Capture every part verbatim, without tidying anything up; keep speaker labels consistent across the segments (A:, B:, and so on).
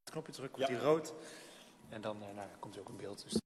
A: knopje druk, wordt
B: Ja.
A: die rood. En dan uh, nou, komt hij ook in beeld. Dus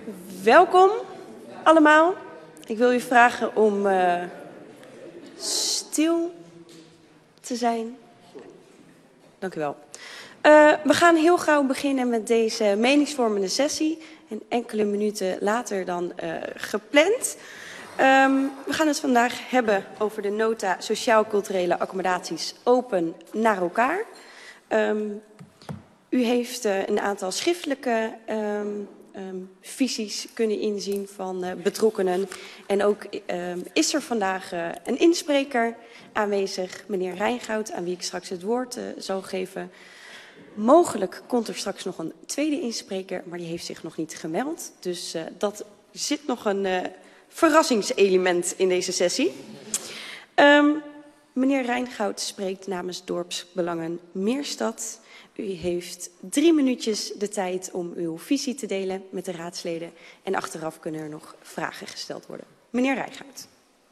B: Welkom allemaal. Ik wil u vragen om uh, stil te zijn. Dank u wel. Uh, we gaan heel gauw beginnen met deze meningsvormende sessie. En enkele minuten later dan uh, gepland. Um, we gaan het vandaag hebben over de nota sociaal-culturele accommodaties open naar elkaar. Um, u heeft uh, een aantal schriftelijke um, um, visies kunnen inzien van uh, betrokkenen. En ook um, is er vandaag uh, een inspreker aanwezig, meneer Rijngoud, aan wie ik straks het woord uh, zal geven. Mogelijk komt er straks nog een tweede inspreker, maar die heeft zich nog niet gemeld. Dus uh, dat zit nog een uh, verrassingselement in deze sessie. Um, meneer Rijngoud spreekt namens Dorpsbelangen Meerstad. U heeft drie minuutjes de tijd om uw visie te delen met de raadsleden. En achteraf kunnen er nog vragen gesteld worden. Meneer Rijngoud.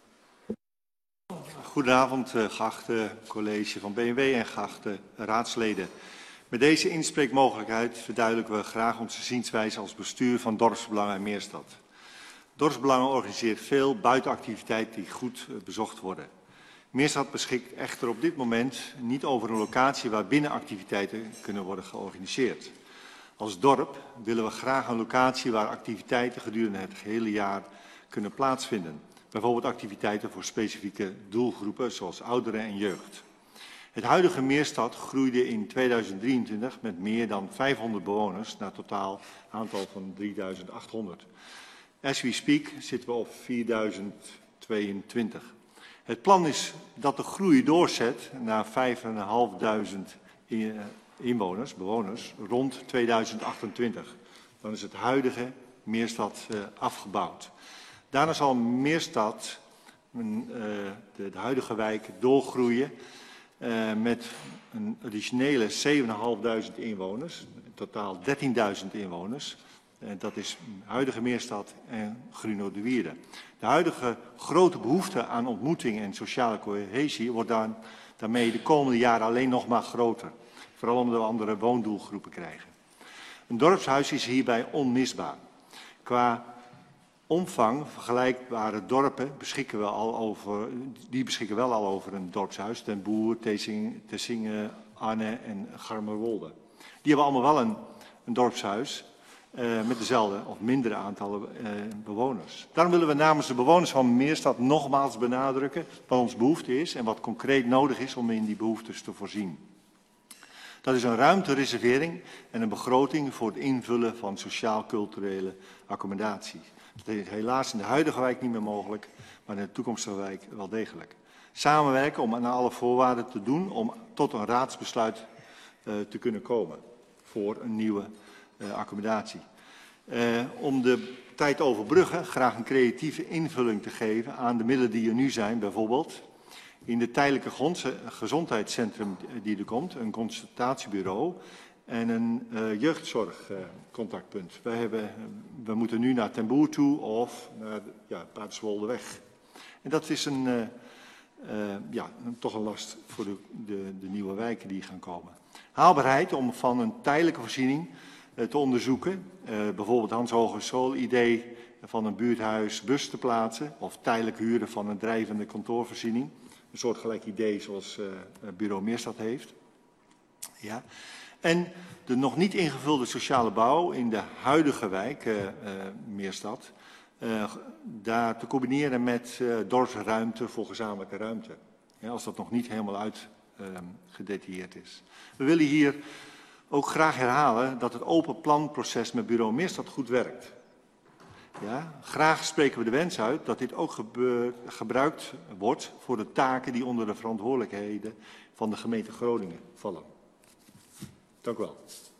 C: Goedenavond, geachte college van B N W en geachte raadsleden. Met deze inspreekmogelijkheid verduidelijken we graag onze zienswijze als bestuur van Dorpsbelangen Meerstad. Dorpsbelangen organiseert veel buitenactiviteiten die goed bezocht worden. Meerstad beschikt echter op dit moment niet over een locatie waar binnenactiviteiten kunnen worden georganiseerd. Als dorp willen we graag een locatie waar activiteiten gedurende het gehele jaar kunnen plaatsvinden. Bijvoorbeeld activiteiten voor specifieke doelgroepen zoals ouderen en jeugd. Het huidige Meerstad groeide in tweeduizend drieëntwintig met meer dan vijfhonderd bewoners naar totaal aantal van drieduizend achthonderd. As we speak zitten we op vierduizend tweeëntwintig. Het plan is dat de groei doorzet naar vijfduizend vijfhonderd inwoners, bewoners, rond tweeduizend achtentwintig. Dan is het huidige Meerstad uh, afgebouwd. Daarna zal Meerstad, uh, de, de huidige wijk, doorgroeien uh, met een additionele zevenduizend vijfhonderd inwoners, in totaal dertienduizend inwoners. Uh, dat is huidige Meerstad en Gruno de Wierde. De huidige grote behoefte aan ontmoeting en sociale cohesie wordt dan, daarmee de komende jaren alleen nog maar groter. Vooral omdat we andere woondoelgroepen krijgen. Een dorpshuis is hierbij onmisbaar. Qua omvang vergelijkbare dorpen beschikken we al over, die beschikken wel al over een dorpshuis. Den Boer, Tessingen, Arne en Garmerwolde. Die hebben allemaal wel een, een dorpshuis. Uh, met dezelfde of mindere aantallen uh, bewoners. Daarom willen we namens de bewoners van Meerstad nogmaals benadrukken wat ons behoefte is en wat concreet nodig is om in die behoeftes te voorzien. Dat is een ruimtereservering en een begroting voor het invullen van sociaal-culturele accommodatie. Dat is helaas in de huidige wijk niet meer mogelijk, maar in de toekomstige wijk wel degelijk. Samenwerken om aan alle voorwaarden te doen om tot een raadsbesluit uh, te kunnen komen voor een nieuwe Uh, accommodatie. Uh, om de tijd te overbruggen, graag een creatieve invulling te geven aan de middelen die er nu zijn, bijvoorbeeld in de tijdelijke gezondheidscentrum die er komt, een consultatiebureau en een uh, jeugdzorgcontactpunt. Uh, wij hebben, we moeten nu naar Ten Boer toe of naar ja, Paterswoldeweg. En dat is een, uh, uh, ja, een, toch een last voor de, de, de nieuwe wijken die gaan komen. Haalbaarheid om van een tijdelijke voorziening te onderzoeken. Uh, bijvoorbeeld Hans Hogeschool idee van een buurthuis bus te plaatsen of tijdelijk huren van een drijvende kantoorvoorziening. Een soortgelijk idee zoals uh, Bureau Meerstad heeft. Ja. En de nog niet ingevulde sociale bouw in de huidige wijk uh, uh, Meerstad. Uh, daar te combineren met uh, dorpsruimte voor gezamenlijke ruimte. Ja, als dat nog niet helemaal uit uh, gedetailleerd is. We willen hier ook graag herhalen dat het open planproces met Bureau Meerstad goed werkt. Ja, graag spreken we de wens uit dat dit ook gebeurt, gebruikt wordt voor de taken die onder de verantwoordelijkheden van de gemeente Groningen vallen. Dank u wel.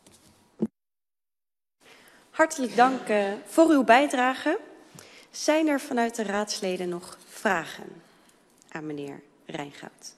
B: Hartelijk dank uh, voor uw bijdrage. Zijn er vanuit de raadsleden nog vragen aan meneer Rijngoud?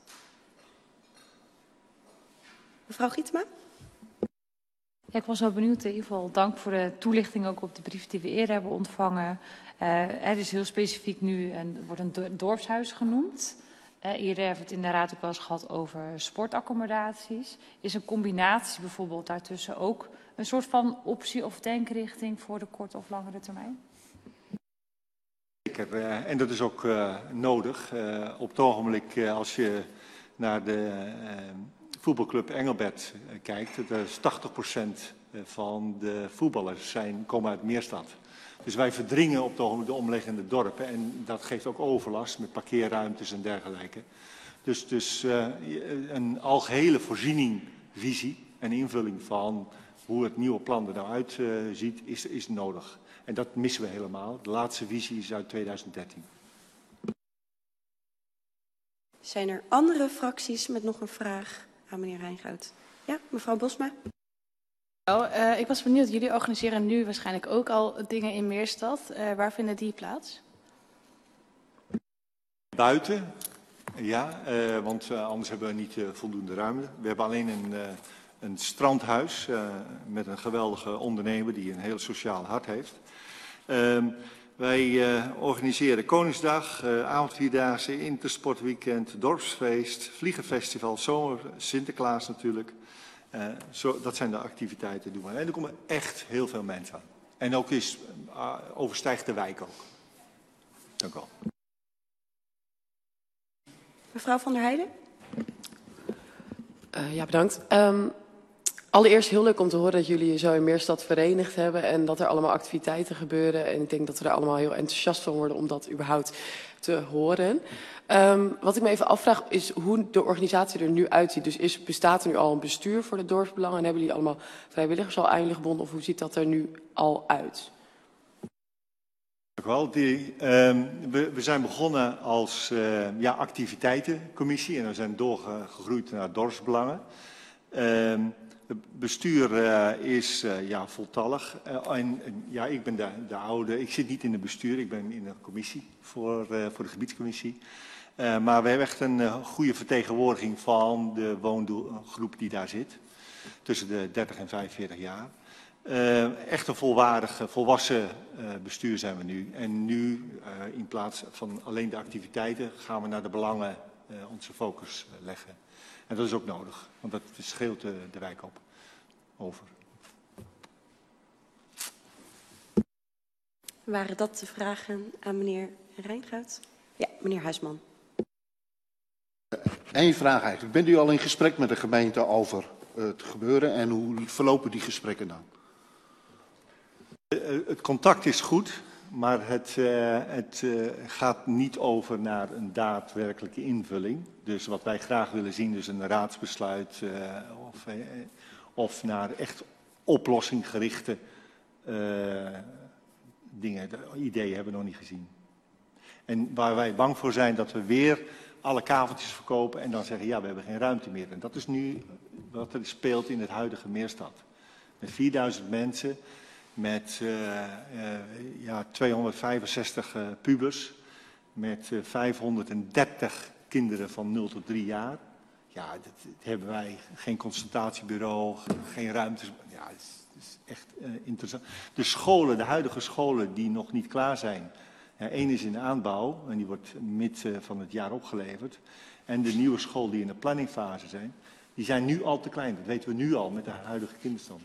B: Mevrouw Gietema?
D: Ja, ik was wel benieuwd. In ieder geval dank voor de toelichting ook op de brief die we eerder hebben ontvangen. Uh, er is heel specifiek nu, en er wordt een dorpshuis genoemd. Uh, eerder hebben we het in de raad ook wel eens gehad over sportaccommodaties. Is een combinatie bijvoorbeeld daartussen ook een soort van optie of denkrichting voor de korte of langere termijn?
C: Zeker, uh, en dat is ook uh, nodig. Uh, op het ogenblik, uh, als je naar de uh, voetbalclub Engelbert uh, kijkt, dat is tachtig procent van de voetballers zijn, komen uit Meerstad. Dus wij verdringen op het ogenblik de omliggende dorpen en dat geeft ook overlast met parkeerruimtes en dergelijke. Dus, dus uh, een algehele voorziening, visie en invulling van hoe het nieuwe plan er nou uitziet, uh, is, is nodig. En dat missen we helemaal. De laatste visie is uit tweeduizend dertien.
B: Zijn er andere fracties met nog een vraag aan meneer Reijngoud? Ja, mevrouw Bosma.
E: Uh, ik was benieuwd, jullie organiseren nu waarschijnlijk ook al dingen in Meerstad. Uh, waar vinden die plaats?
C: Buiten, ja, uh, want uh, anders hebben we niet uh, voldoende ruimte. We hebben alleen een, uh, een strandhuis uh, met een geweldige ondernemer die een heel sociaal hart heeft. Uh, wij uh, organiseren Koningsdag, uh, avondvierdaagse, intersportweekend, dorpsfeest, vliegenfestival, zomer, Sinterklaas natuurlijk. Uh, zo, dat zijn de activiteiten die doen we. En er komen echt heel veel mensen aan. En ook is, uh, overstijgt de wijk ook. Dank u wel.
B: Mevrouw van der Heijden.
F: Uh, ja, bedankt. Um, allereerst heel leuk om te horen dat jullie je zo in Meerstad verenigd hebben en dat er allemaal activiteiten gebeuren. En ik denk dat we er allemaal heel enthousiast van worden om dat überhaupt te horen. Um, wat ik me even afvraag is hoe de organisatie er nu uitziet. Dus is, bestaat er nu al een bestuur voor de dorpsbelangen en hebben jullie allemaal vrijwilligers al aangebonden of hoe ziet dat er nu al uit?
C: Dank u wel. Die, um, we, we zijn begonnen als uh, ja, activiteitencommissie en we zijn doorgegroeid naar dorpsbelangen. Um, het bestuur uh, is uh, ja, voltallig. Uh, en, ja, ik ben de, de oude, ik zit niet in het bestuur, ik ben in de commissie voor, uh, voor de gebiedscommissie. Uh, maar we hebben echt een uh, goede vertegenwoordiging van de woongroep die daar zit. Tussen de dertig en vijfenveertig jaar. Uh, echt een volwaardig, volwassen uh, bestuur zijn we nu. En nu, uh, in plaats van alleen de activiteiten, gaan we naar de belangen uh, onze focus uh, leggen. En dat is ook nodig, want dat scheelt de, de wijk op. Over.
B: Waren dat de vragen aan meneer Reijngoud? Ja, meneer Huisman.
G: Eén vraag eigenlijk. Bent u al in gesprek met de gemeente over uh, het gebeuren en hoe verlopen die gesprekken dan?
C: Uh, het contact is goed, maar het, uh, het uh, gaat niet over naar een daadwerkelijke invulling. Dus wat wij graag willen zien is een raadsbesluit uh, of, uh, of naar echt oplossinggerichte uh, dingen. De ideeën hebben we nog niet gezien. En waar wij bang voor zijn dat we weer alle kaveltjes verkopen en dan zeggen ja, we hebben geen ruimte meer. En dat is nu wat er speelt in het huidige Meerstad. Met vierduizend mensen, met uh, uh, ja, tweehonderdvijfenzestig uh, pubers, met uh, vijfhonderddertig kinderen van nul tot drie jaar. Ja, dat, dat hebben wij. Geen consultatiebureau, geen ruimtes. Ja, het is, het is echt uh, interessant. De scholen, de huidige scholen die nog niet klaar zijn. Eén ja, is in de aanbouw en die wordt mid uh, van het jaar opgeleverd. En de nieuwe school die in de planningfase zijn, die zijn nu al te klein. Dat weten we nu al met de huidige kinderstand.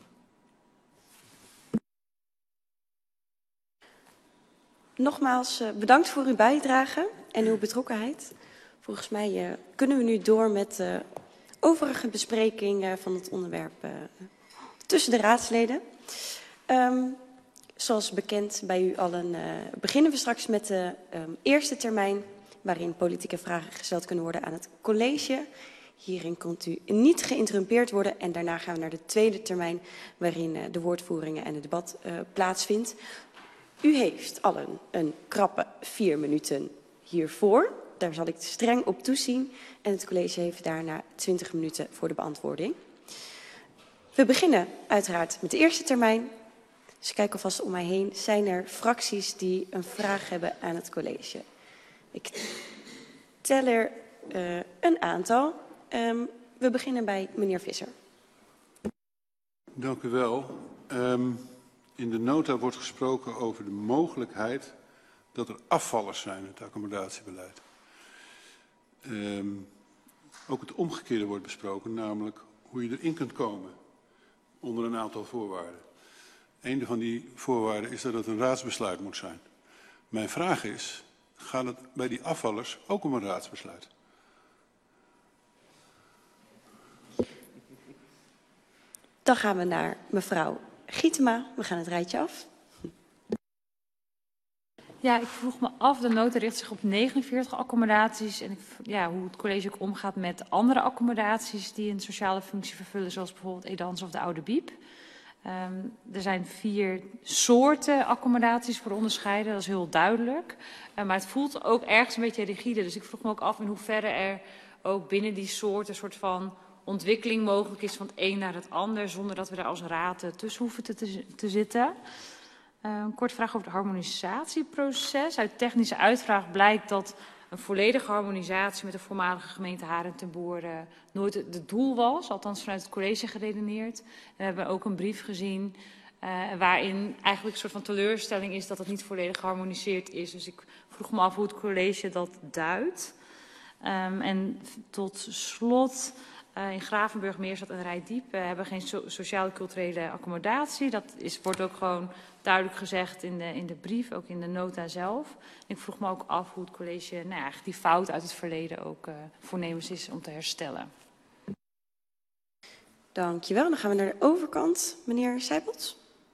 B: Nogmaals uh, bedankt voor uw bijdrage en uw betrokkenheid. Volgens mij uh, kunnen we nu door met de overige bespreking uh, van het onderwerp uh, tussen de raadsleden. Um, zoals bekend bij u allen uh, beginnen we straks met de um, eerste termijn waarin politieke vragen gesteld kunnen worden aan het college. Hierin kunt u niet geïnterrumpeerd worden en daarna gaan we naar de tweede termijn waarin uh, de woordvoeringen en het debat uh, plaatsvindt. U heeft allen een krappe vier minuten hiervoor. Daar zal ik streng op toezien. En het college heeft daarna twintig minuten voor de beantwoording. We beginnen uiteraard met de eerste termijn. Dus kijk alvast om mij heen. Zijn er fracties die een vraag hebben aan het college? Ik tel er uh, een aantal. Um, we beginnen bij meneer Visser.
H: Dank u wel. Um, in de nota wordt gesproken over de mogelijkheid dat er afvallers zijn in het accommodatiebeleid. um, ook het omgekeerde wordt besproken, namelijk hoe je erin kunt komen onder een aantal voorwaarden. Een van die voorwaarden is dat het een raadsbesluit moet zijn. Mijn vraag is, gaat het bij die afvallers ook om een raadsbesluit?
B: Dan gaan we naar mevrouw Gietema. We gaan het rijtje af.
D: Ja, ik vroeg me af, de nota richt zich op negenenveertig accommodaties. En ik, ja, hoe het college ook omgaat met andere accommodaties die een sociale functie vervullen, zoals bijvoorbeeld Edans of de Oude Biep. Um, er zijn vier soorten accommodaties voor onderscheiden, dat is heel duidelijk. Uh, maar het voelt ook ergens een beetje rigide. Dus ik vroeg me ook af in hoeverre er ook binnen die soorten een soort van ontwikkeling mogelijk is van het een naar het ander, zonder dat we daar als raad tussen hoeven te, te, te zitten. Uh, een kort vraag over het harmonisatieproces. Uit technische uitvraag blijkt dat een volledige harmonisatie met de voormalige gemeente Haren ten Boer nooit het doel was, althans vanuit het college geredeneerd. En we hebben ook een brief gezien uh, waarin eigenlijk een soort van teleurstelling is dat het niet volledig geharmoniseerd is. Dus ik vroeg me af hoe het college dat duidt. Um, en tot slot, uh, in Gravenburg, Meerstad en Reitdiep uh, hebben geen so sociaal-culturele accommodatie. Dat is, wordt ook gewoon duidelijk gezegd in de, in de brief, ook in de nota zelf. Ik vroeg me ook af hoe het college nou ja, eigenlijk die fout uit het verleden ook uh, voornemens is om te herstellen.
B: Dankjewel. Dan gaan we naar de overkant. Meneer Seibels.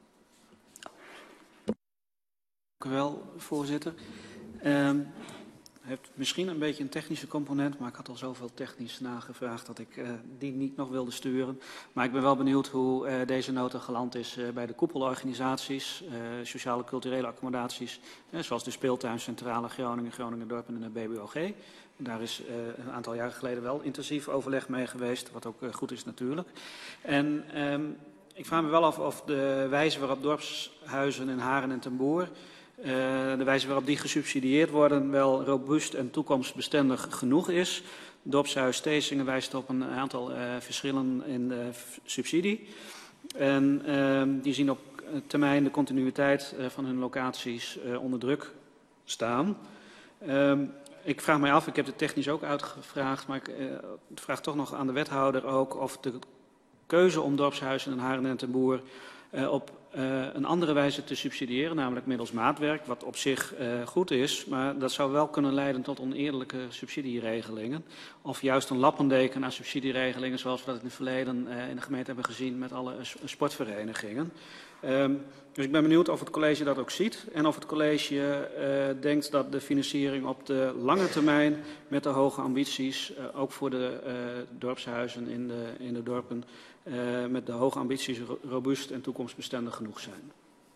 I: Dank u wel, voorzitter. Um, Het heeft misschien een beetje een technische component, maar ik had al zoveel technisch nagevraagd dat ik uh, die niet nog wilde sturen. Maar ik ben wel benieuwd hoe uh, deze nota geland is uh, bij de koepelorganisaties, uh, sociale culturele accommodaties, uh, zoals de Speeltuin Centrale Groningen, Groningen Dorpen en de B B O G. Daar is uh, een aantal jaren geleden wel intensief overleg mee geweest, wat ook uh, goed is natuurlijk. En um, ik vraag me wel af of de wijze waarop dorpshuizen in Haren en ten Boer, Uh, de wijze waarop die gesubsidieerd worden wel robuust en toekomstbestendig genoeg is. Dorpshuis Steesingen wijst op een aantal uh, verschillen in de subsidie. En uh, die zien op termijn de continuïteit uh, van hun locaties uh, onder druk staan. Uh, ik vraag mij af, ik heb het technisch ook uitgevraagd, maar ik uh, vraag toch nog aan de wethouder ook of de keuze om dorpshuizen in Haren en ten Boer uh, op uh, een andere wijze te subsidiëren, namelijk middels maatwerk, wat op zich uh, goed is, maar dat zou wel kunnen leiden tot oneerlijke subsidieregelingen. Of juist een lappendeken aan subsidieregelingen, zoals we dat in het verleden uh, in de gemeente hebben gezien met alle uh, sportverenigingen. Um, dus ik ben benieuwd of het college dat ook ziet en of het college uh, denkt dat de financiering op de lange termijn met de hoge ambities, uh, ook voor de uh, dorpshuizen in de, in de dorpen, uh, met de hoge ambities robuust en toekomstbestendig genoeg zijn.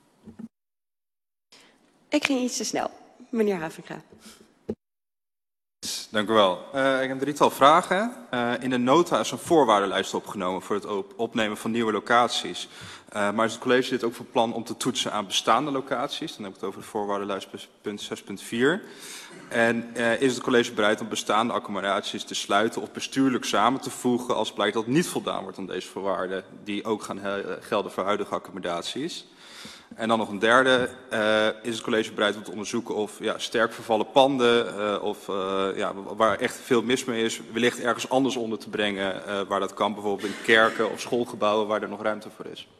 B: Ik ging iets te snel. Meneer Havinga.
J: Dank u wel. Uh, ik heb een drietal vragen. Uh, in de nota is een voorwaardenlijst opgenomen voor het op opnemen van nieuwe locaties. Uh, maar is het college dit ook van plan om te toetsen aan bestaande locaties? Dan heb ik het over de voorwaardenlijst punt zes punt vier. En uh, is het college bereid om bestaande accommodaties te sluiten of bestuurlijk samen te voegen als blijkt dat niet voldaan wordt aan deze voorwaarden die ook gaan gelden voor huidige accommodaties? En dan nog een derde, uh, is het college bereid om te onderzoeken of ja, sterk vervallen panden, uh, of uh, ja, waar echt veel mis mee is, wellicht ergens anders onder te brengen, uh, waar dat kan, bijvoorbeeld in kerken of schoolgebouwen waar er nog ruimte voor is.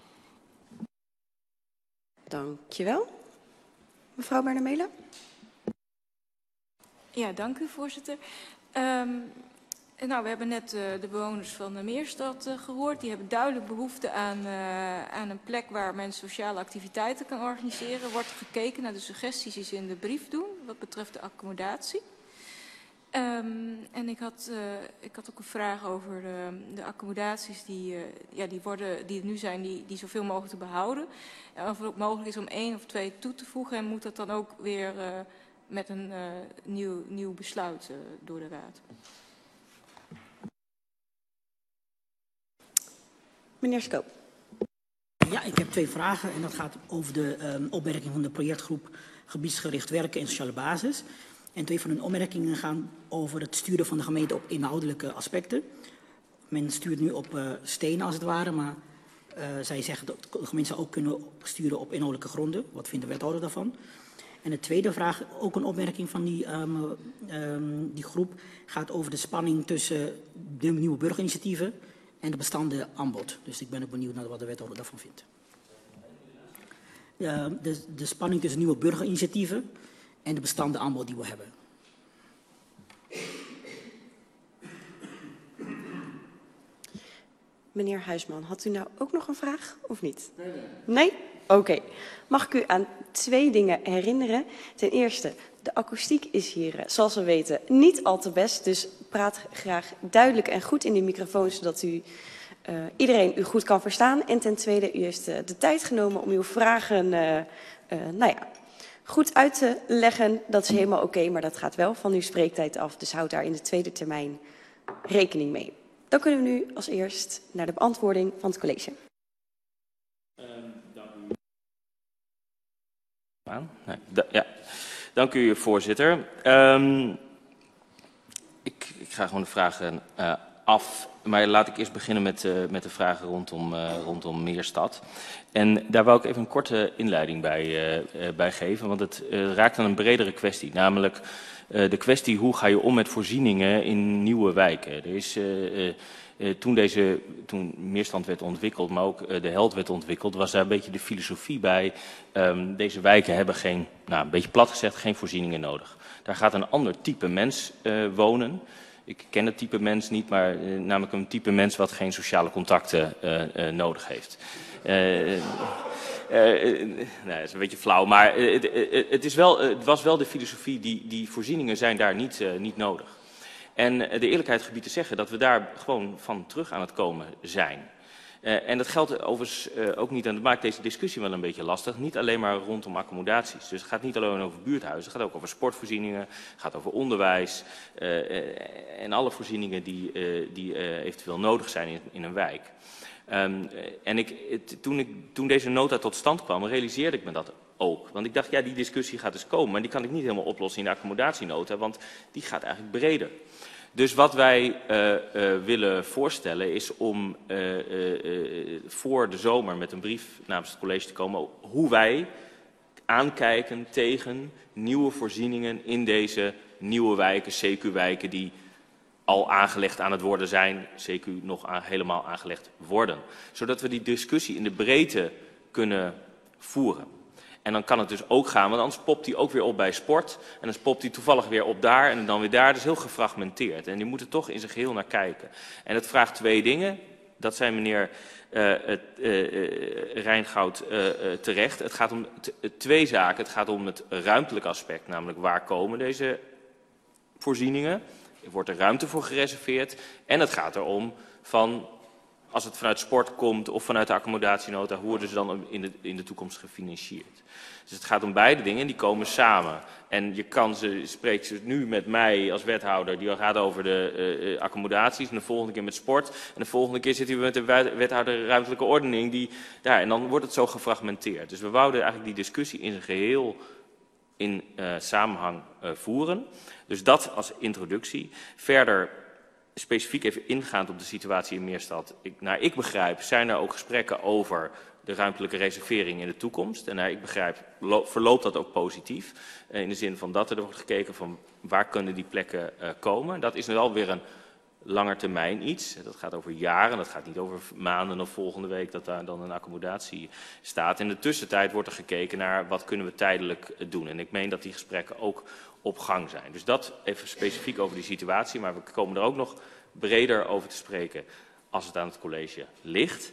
B: Dankjewel. Mevrouw Barnamela.
K: Ja, dank u voorzitter. Um, Nou, we hebben net uh, de bewoners van de Meerstad uh, gehoord. Die hebben duidelijk behoefte aan, uh, aan een plek waar men sociale activiteiten kan organiseren. Er wordt gekeken naar de suggesties die ze in de brief doen wat betreft de accommodatie. Um, en ik had, uh, ik had ook een vraag over de, de accommodaties die, uh, ja, die, worden, die er nu zijn, die, die zoveel mogelijk te behouden. En of het ook mogelijk is om één of twee toe te voegen en moet dat dan ook weer uh, met een uh, nieuw, nieuw besluit uh, door de Raad.
B: Meneer Skoop.
L: Ja, ik heb twee vragen en dat gaat over de um, opmerking van de projectgroep gebiedsgericht werken en sociale basis. En twee van hun opmerkingen gaan over het sturen van de gemeente op inhoudelijke aspecten. Men stuurt nu op uh, stenen als het ware, maar uh, zij zeggen dat de gemeente zou ook kunnen sturen op inhoudelijke gronden. Wat vindt de wethouder daarvan? En de tweede vraag, ook een opmerking van die, um, um, die groep, gaat over de spanning tussen de nieuwe burgerinitiatieven en de bestaande aanbod. Dus ik ben ook benieuwd naar wat de wethouder daarvan vindt. Uh, de, de spanning tussen nieuwe burgerinitiatieven en de bestaande aanbod die we hebben.
B: Meneer Huisman, had u nou ook nog een vraag of niet? Nee? nee. nee? Oké. Okay. Mag ik u aan twee dingen herinneren? Ten eerste, de akoestiek is hier, zoals we weten, niet al te best. Dus praat graag duidelijk en goed in die microfoon, zodat u, uh, iedereen u goed kan verstaan. En ten tweede, u heeft uh, de tijd genomen om uw vragen uh, uh, nou ja, goed uit te leggen. Dat is helemaal oké, okay, maar dat gaat wel van uw spreektijd af. Dus houd daar in de tweede termijn rekening mee. Dan kunnen we nu als eerst naar de beantwoording van het college.
M: Um, dank u. Nee, da ja. Dank u, voorzitter. Um, ik, ik ga gewoon de vragen uh, af, maar laat ik eerst beginnen met, uh, met de vragen rondom, uh, rondom Meerstad. En daar wou ik even een korte inleiding bij, uh, uh, bij geven, want het uh, raakt aan een bredere kwestie, namelijk uh, de kwestie hoe ga je om met voorzieningen in nieuwe wijken. Er is, uh, uh, uh, toen, deze, toen Meerstad werd ontwikkeld, maar ook uh, de Held werd ontwikkeld, was daar een beetje de filosofie bij. Um, deze wijken hebben geen, nou een beetje plat gezegd, geen voorzieningen nodig. Daar gaat een ander type mens uh, wonen. Ik ken het type mens niet, maar uh, namelijk een type mens wat geen sociale contacten uh, uh, nodig heeft. Uh, uh, uh, nee, dat is een beetje flauw, maar uh, het, uh, het, is wel, uh, het was wel de filosofie, die, die voorzieningen zijn daar niet, uh, niet nodig. En uh, de eerlijkheid gebied te zeggen dat we daar gewoon van terug aan het komen zijn. Uh, en dat geldt overigens uh, ook niet, en dat maakt deze discussie wel een beetje lastig, niet alleen maar rondom accommodaties. Dus het gaat niet alleen over buurthuizen, het gaat ook over sportvoorzieningen, het gaat over onderwijs uh, uh, en alle voorzieningen die, uh, die uh, eventueel nodig zijn in, in een wijk. Um, en ik, het, toen, ik, toen deze nota tot stand kwam, realiseerde ik me dat ook. Want ik dacht, ja, die discussie gaat dus komen, maar die kan ik niet helemaal oplossen in de accommodatienota, want die gaat eigenlijk breder. Dus wat wij uh, uh, willen voorstellen is om uh, uh, uh, voor de zomer met een brief namens het college te komen hoe wij aankijken tegen nieuwe voorzieningen in deze nieuwe wijken, C Q-wijken die al aangelegd aan het worden zijn, C Q nog aan, helemaal aangelegd worden. Zodat we die discussie in de breedte kunnen voeren. En dan kan het dus ook gaan, want anders popt die ook weer op bij sport. En dan popt die toevallig weer op daar en dan weer daar. Dat is heel gefragmenteerd. En die moeten toch in zijn geheel naar kijken. En het vraagt twee dingen. Dat zijn meneer uh, uh, uh, Rijngoud uh, uh, terecht. Het gaat om twee zaken. Het gaat om het ruimtelijke aspect, namelijk waar komen deze voorzieningen? Wordt er ruimte voor gereserveerd? En het gaat erom van, als het vanuit sport komt of vanuit de accommodatienota, hoe worden ze dan in de, in de toekomst gefinancierd? Dus het gaat om beide dingen, die komen samen. En je kan ze, spreekt ze nu met mij als wethouder, die al gaat over de uh, accommodaties, en de volgende keer met sport. En de volgende keer zitten we met de wethouder ruimtelijke ordening. Die, ja, en dan wordt het zo gefragmenteerd. Dus we wouden eigenlijk die discussie in zijn geheel in uh, samenhang uh, voeren. Dus dat als introductie. Verder specifiek even ingaand op de situatie in Meerstad. Ik, naar ik begrijp zijn er ook gesprekken over de ruimtelijke reservering in de toekomst. En naar ik begrijp verloopt dat ook positief. Uh, in de zin van dat er wordt gekeken van waar kunnen die plekken uh, komen. Dat is nu alweer een langetermijn iets. Dat gaat over jaren, dat gaat niet over maanden of volgende week dat daar dan een accommodatie staat. In de tussentijd wordt er gekeken naar wat kunnen we tijdelijk doen. En ik meen dat die gesprekken ook op gang zijn. Dus dat even specifiek over die situatie, maar we komen er ook nog breder over te spreken als het aan het college ligt.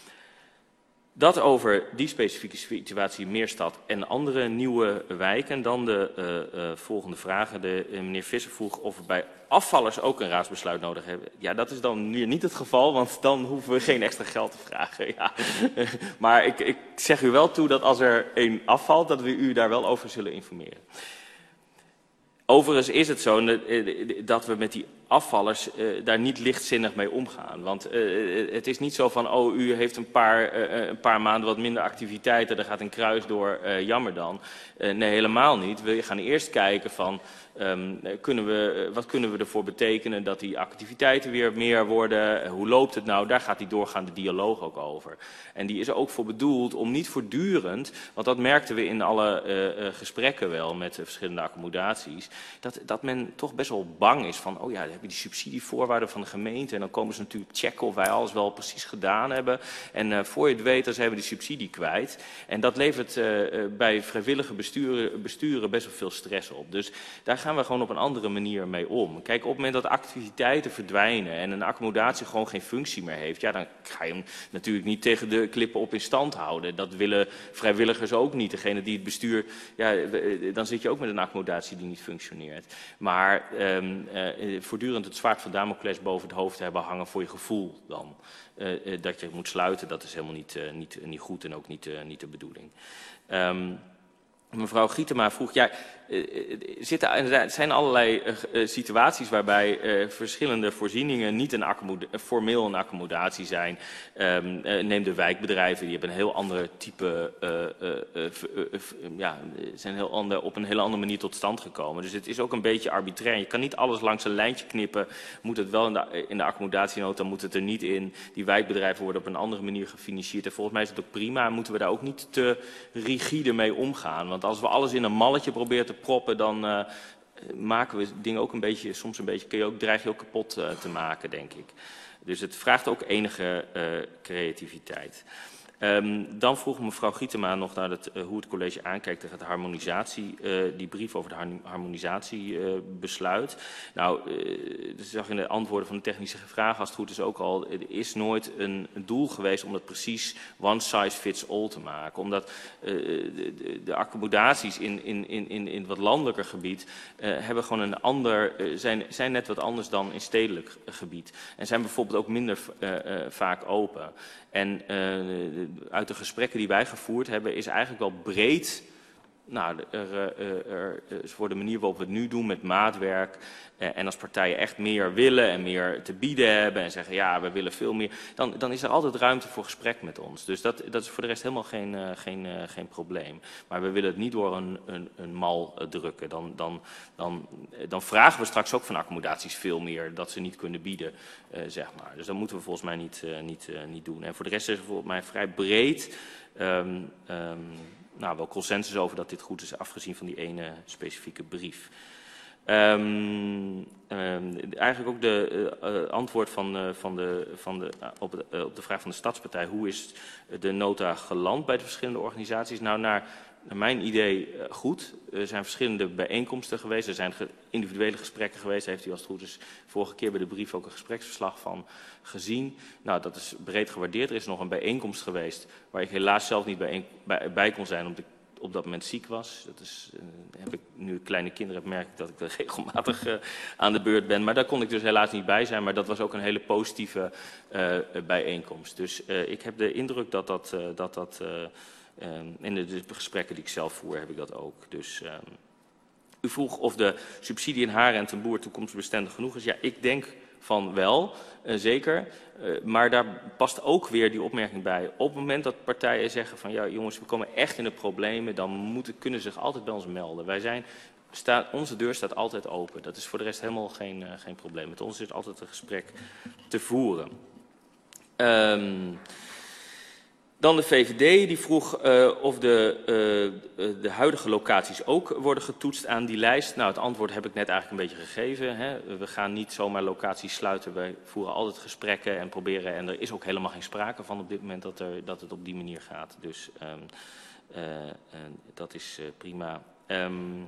M: Dat over die specifieke situatie in Meerstad en andere nieuwe wijken. Dan de uh, uh, volgende vragen. De, uh, meneer Visser vroeg of we bij afvallers ook een raadsbesluit nodig hebben. Ja, dat is dan nu niet het geval, want dan hoeven we geen extra geld te vragen. Ja. Maar ik, ik zeg u wel toe dat als er één afvalt, dat we u daar wel over zullen informeren. Overigens is het zo dat we met die afvallers uh, daar niet lichtzinnig mee omgaan. Want uh, het is niet zo van, oh, u heeft een paar, uh, een paar maanden wat minder activiteiten, er gaat een kruis door, uh, jammer dan. Uh, nee, helemaal niet. We gaan eerst kijken van, um, kunnen we, wat kunnen we ervoor betekenen dat die activiteiten weer meer worden? Uh, hoe loopt het nou? Daar gaat die doorgaande dialoog ook over. En die is er ook voor bedoeld om niet voortdurend, want dat merkten we in alle uh, uh, gesprekken wel met uh, verschillende accommodaties, dat, dat men toch best wel bang is van, oh ja, dan heb je die subsidievoorwaarden van de gemeente en dan komen ze natuurlijk checken of wij alles wel precies gedaan hebben. En uh, voor je het weet, dan zijn we die subsidie kwijt. En dat levert uh, uh, bij vrijwillige besturen, besturen best wel veel stress op. Dus daar gaan we gewoon op een andere manier mee om. Kijk, op het moment dat activiteiten verdwijnen en een accommodatie gewoon geen functie meer heeft, ja, dan ga je hem natuurlijk niet tegen de klippen op in stand houden. Dat willen vrijwilligers ook niet. Degene die het bestuur, ja, dan zit je ook met een accommodatie die niet functioneert. Maar um, uh, voortdurend het zwaard van Damocles boven het hoofd hebben hangen voor je gevoel dan. Uh, uh, dat je moet sluiten, dat is helemaal niet, uh, niet, niet goed en ook niet, uh, niet de bedoeling. Um, Mevrouw Gietema vroeg, ja, zitten, er zijn allerlei uh, situaties waarbij uh, verschillende voorzieningen niet een formeel een accommodatie zijn. Um, uh, neem de wijkbedrijven, die hebben een heel ander type, uh, uh, uh, uh, ja, zijn heel ander, op een heel andere manier tot stand gekomen. Dus het is ook een beetje arbitrair. Je kan niet alles langs een lijntje knippen. Moet het wel in de, in de accommodatienota, moet het er niet in. Die wijkbedrijven worden op een andere manier gefinancierd. En volgens mij is het ook prima. Moeten we daar ook niet te rigide mee omgaan. Want als we alles in een malletje proberen te proppen, dan uh, maken we dingen ook een beetje, soms een beetje, kun je ook, dreig je ook kapot uh, te maken, denk ik. Dus het vraagt ook enige uh, creativiteit. Um, dan vroeg mevrouw Gietema nog naar het, uh, hoe het college aankijkt tegen de harmonisatie, uh, die brief over de harmonisatiebesluit. Uh, nou, uh, dat zag in de antwoorden van de technische vraag, als het goed is ook al, er is nooit een, een doel geweest om dat precies one size fits all te maken. Omdat uh, de, de, de accommodaties in, in, in, in, in wat landelijker gebied uh, hebben gewoon een ander, uh, zijn, zijn net wat anders dan in stedelijk gebied. En zijn bijvoorbeeld ook minder uh, uh, vaak open. En uh, uit de gesprekken die wij gevoerd hebben is eigenlijk wel breed, nou, er, er, er, voor de manier waarop we het nu doen met maatwerk. En als partijen echt meer willen en meer te bieden hebben en zeggen ja, we willen veel meer, dan, dan is er altijd ruimte voor gesprek met ons. Dus dat, dat is voor de rest helemaal geen, uh, geen, uh, geen probleem. Maar we willen het niet door een, een, een mal uh, drukken. Dan, dan, dan, dan vragen we straks ook van accommodaties veel meer dat ze niet kunnen bieden, uh, zeg maar. Dus dat moeten we volgens mij niet, uh, niet, uh, niet doen. En voor de rest is het volgens mij vrij breed um, um, nou, wel consensus over dat dit goed is, afgezien van die ene specifieke brief. Um, um, eigenlijk ook de uh, uh, antwoord van, uh, van de, van de, uh, op, de, uh, op de vraag van de Stadspartij. Hoe is de nota geland bij de verschillende organisaties? Nou, naar, naar mijn idee uh, goed. Er zijn verschillende bijeenkomsten geweest. Er zijn ge individuele gesprekken geweest. Daar heeft u als het goed is vorige keer bij de brief ook een gespreksverslag van gezien. Nou, dat is breed gewaardeerd. Er is nog een bijeenkomst geweest waar ik helaas zelf niet bij, bij, bij kon zijn, omdat ik op dat moment ziek was. Dat is, uh, heb ik nu kleine kinderen heb, merk ik dat ik er regelmatig uh, aan de beurt ben. Maar daar kon ik dus helaas niet bij zijn. Maar dat was ook een hele positieve uh, bijeenkomst. Dus uh, ik heb de indruk dat dat, uh, dat, dat uh, um, in de, de gesprekken die ik zelf voer, heb ik dat ook. Dus um, u vroeg of de subsidie in Haren en ten Boer toekomstbestendig genoeg is. Ja, ik denk van wel, uh, zeker. Uh, maar daar past ook weer die opmerking bij. Op het moment dat partijen zeggen van ja jongens, we komen echt in de problemen, dan moeten, kunnen ze zich altijd bij ons melden. Wij zijn, staat, onze deur staat altijd open. Dat is voor de rest helemaal geen, uh, geen probleem. Met ons is altijd een gesprek te voeren. Um, Dan de V V D, die vroeg uh, of de, uh, de huidige locaties ook worden getoetst aan die lijst. Nou, het antwoord heb ik net eigenlijk een beetje gegeven. Hè. We gaan niet zomaar locaties sluiten. Wij voeren altijd gesprekken en proberen. En er is ook helemaal geen sprake van op dit moment dat, er, dat het op die manier gaat. Dus um, uh, uh, dat is uh, prima. Um,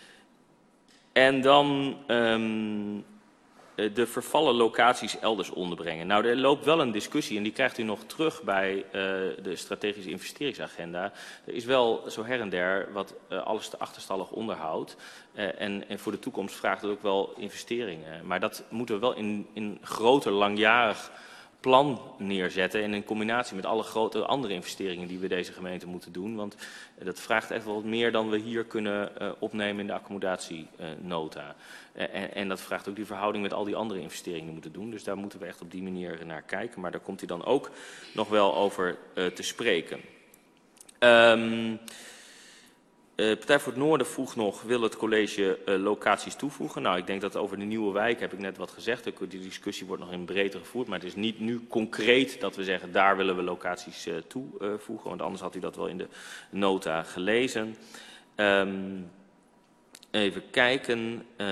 M: en dan Um, de vervallen locaties elders onderbrengen. Nou, er loopt wel een discussie en die krijgt u nog terug bij uh, de strategische investeringsagenda. Er is wel zo her en der wat uh, alles te achterstallig onderhoud. Uh, en, en voor de toekomst vraagt het ook wel investeringen. Maar dat moeten we wel in, in groter, langjarig plan neerzetten. En in combinatie met alle grote andere investeringen die we deze gemeente moeten doen. Want uh, dat vraagt echt wel wat meer dan we hier kunnen uh, opnemen in de accommodatienota. Uh, en, en dat vraagt ook die verhouding met al die andere investeringen die we moeten doen. Dus daar moeten we echt op die manier naar kijken. Maar daar komt hij dan ook nog wel over uh, te spreken. Um, Uh, Partij voor het Noorden vroeg nog, wil het college uh, locaties toevoegen? Nou, ik denk dat over de nieuwe wijk heb ik net wat gezegd. Die discussie wordt nog in breedte gevoerd, maar het is niet nu concreet dat we zeggen, daar willen we locaties uh, toevoegen. Want anders had u dat wel in de nota gelezen. Um, even kijken. Uh,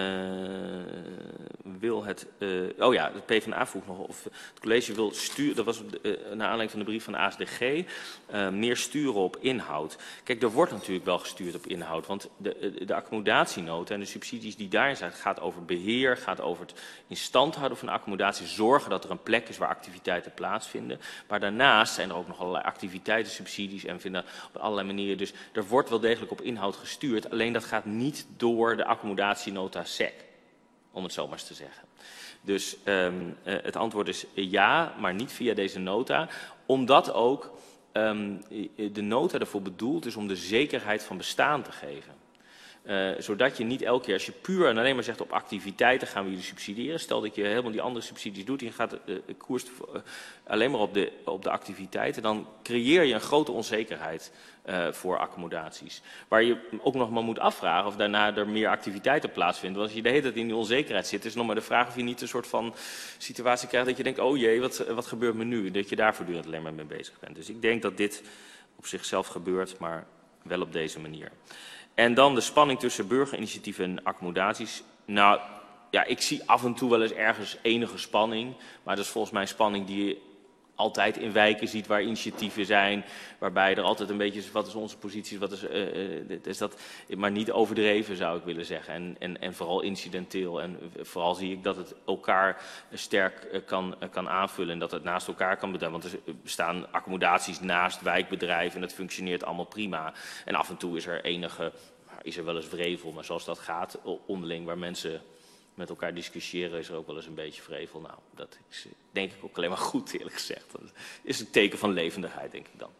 M: wil het... Uh, oh ja, de PvdA vroeg nog of het college wil sturen... Dat was op de, uh, naar aanleiding van de brief van de A S D G... Uh, meer sturen op inhoud. Kijk, er wordt natuurlijk wel gestuurd op inhoud. Want de, de accommodatienota en de subsidies die daarin zijn... gaat over beheer, gaat over het in stand houden van de accommodatie... zorgen dat er een plek is waar activiteiten plaatsvinden. Maar daarnaast zijn er ook nog allerlei activiteiten, subsidies... en vinden op allerlei manieren. Dus er wordt wel degelijk op inhoud gestuurd. Alleen dat gaat niet door de accommodatienota S E C. Om het zo maar eens te zeggen. Dus um, uh, het antwoord is ja, maar niet via deze nota. Omdat ook um, de nota ervoor bedoeld is om de zekerheid van bestaan te geven. Uh, zodat je niet elke keer, als je puur en alleen maar zegt op activiteiten gaan we jullie subsidiëren. Stel dat je helemaal die andere subsidies doet en je gaat uh, koerst uh, alleen maar op de, op de activiteiten. Dan creëer je een grote onzekerheid uh, voor accommodaties. Waar je ook nog maar moet afvragen of daarna er meer activiteiten plaatsvinden. Want als je de hele tijd in die onzekerheid zit, is het nog maar de vraag of je niet een soort van situatie krijgt dat je denkt, oh jee, wat, wat gebeurt me nu? Dat je daar voortdurend alleen maar mee bezig bent. Dus ik denk dat dit op zichzelf gebeurt, maar wel op deze manier. En dan de spanning tussen burgerinitiatieven en accommodaties. Nou, ja, ik zie af en toe wel eens ergens enige spanning. Maar dat is volgens mij een spanning die je altijd in wijken ziet waar initiatieven zijn. Waarbij er altijd een beetje is, wat is onze positie, wat is, uh, is dat, maar niet overdreven zou ik willen zeggen. En, en, en vooral incidenteel. En vooral zie ik dat het elkaar sterk uh, kan, uh, kan aanvullen en dat het naast elkaar kan bedrijven. Want er bestaan accommodaties naast wijkbedrijven en dat functioneert allemaal prima. En af en toe is er enige, is er wel eens wrevel, maar zoals dat gaat onderling waar mensen met elkaar discussiëren, is er ook wel eens een beetje vrevel. Nou, dat is denk ik ook alleen maar goed, eerlijk gezegd. Dat is een teken van levendigheid, denk ik dan.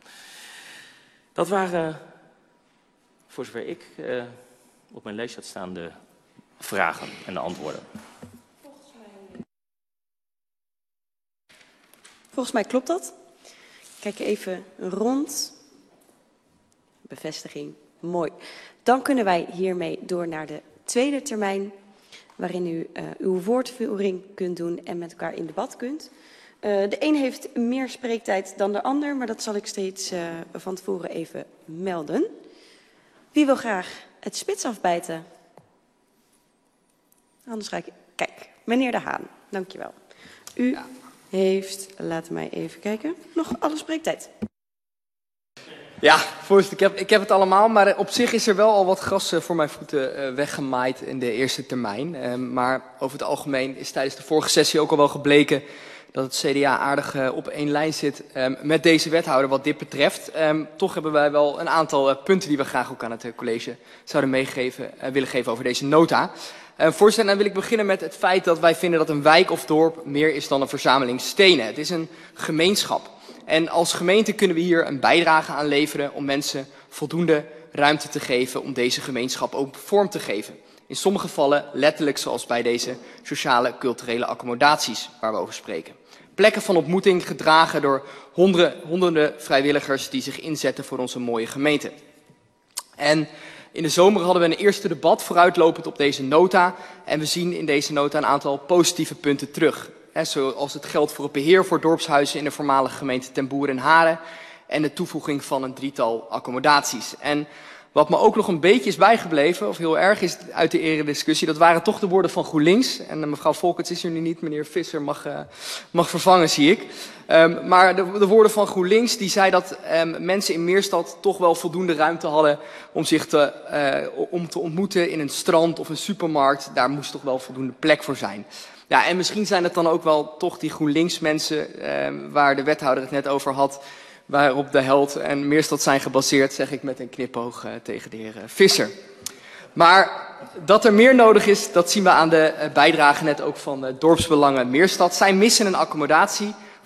M: Dat waren, voor zover ik uh, op mijn lijst had staan, de vragen en de antwoorden.
B: Volgens mij klopt dat. Kijk even rond. Bevestiging. Mooi. Dan kunnen wij hiermee door naar de tweede termijn, waarin u uh, uw woordvoering kunt doen en met elkaar in debat kunt. Uh, de een heeft meer spreektijd dan de ander, maar dat zal ik steeds uh, van tevoren even melden. Wie wil graag het spits afbijten? Anders ga ik... Kijk, meneer De Haan, dankjewel. U ja. heeft, laten mij even kijken, nog alle spreektijd.
N: Ja, voorzitter, ik heb, ik heb het allemaal, maar op zich is er wel al wat gras voor mijn voeten uh, weggemaaid in de eerste termijn. Uh, maar over het algemeen is tijdens de vorige sessie ook al wel gebleken dat het C D A aardig uh, op één lijn zit um, met deze wethouder wat dit betreft. Um, toch hebben wij wel een aantal uh, punten die we graag ook aan het uh, college zouden meegeven, uh, willen geven over deze nota. Uh, voorzitter, dan wil ik beginnen met het feit dat wij vinden dat een wijk of dorp meer is dan een verzameling stenen. Het is een gemeenschap. En als gemeente kunnen we hier een bijdrage aan leveren om mensen voldoende ruimte te geven om deze gemeenschap ook vorm te geven. In sommige gevallen letterlijk zoals bij deze sociale culturele accommodaties waar we over spreken. Plekken van ontmoeting gedragen door honderden, honderden vrijwilligers die zich inzetten voor onze mooie gemeente. En in de zomer hadden we een eerste debat vooruitlopend op deze nota. En we zien in deze nota een aantal positieve punten terug. He, zoals het geld voor het beheer voor dorpshuizen in de voormalige gemeente Ten Boer en Haren. En de toevoeging van een drietal accommodaties. En wat me ook nog een beetje is bijgebleven, of heel erg is uit de eerdere discussie, dat waren toch de woorden van GroenLinks. En mevrouw Volkerts is er nu niet, meneer Visser mag, uh, mag vervangen, zie ik. Um, maar de, de woorden van GroenLinks, die zei dat um, mensen in Meerstad toch wel voldoende ruimte hadden om zich te, uh, om te ontmoeten in een strand of een supermarkt. Daar moest toch wel voldoende plek voor zijn. Ja, en misschien zijn het dan ook wel toch die GroenLinks mensen uh, waar de wethouder het net over had, waarop de Held en Meerstad zijn gebaseerd, zeg ik met een knipoog uh, tegen de heer uh, Visser. Maar dat er meer nodig is, dat zien we aan de uh, bijdrage net ook van uh, Dorpsbelangen Meerstad. Zij missen een accommodatie voor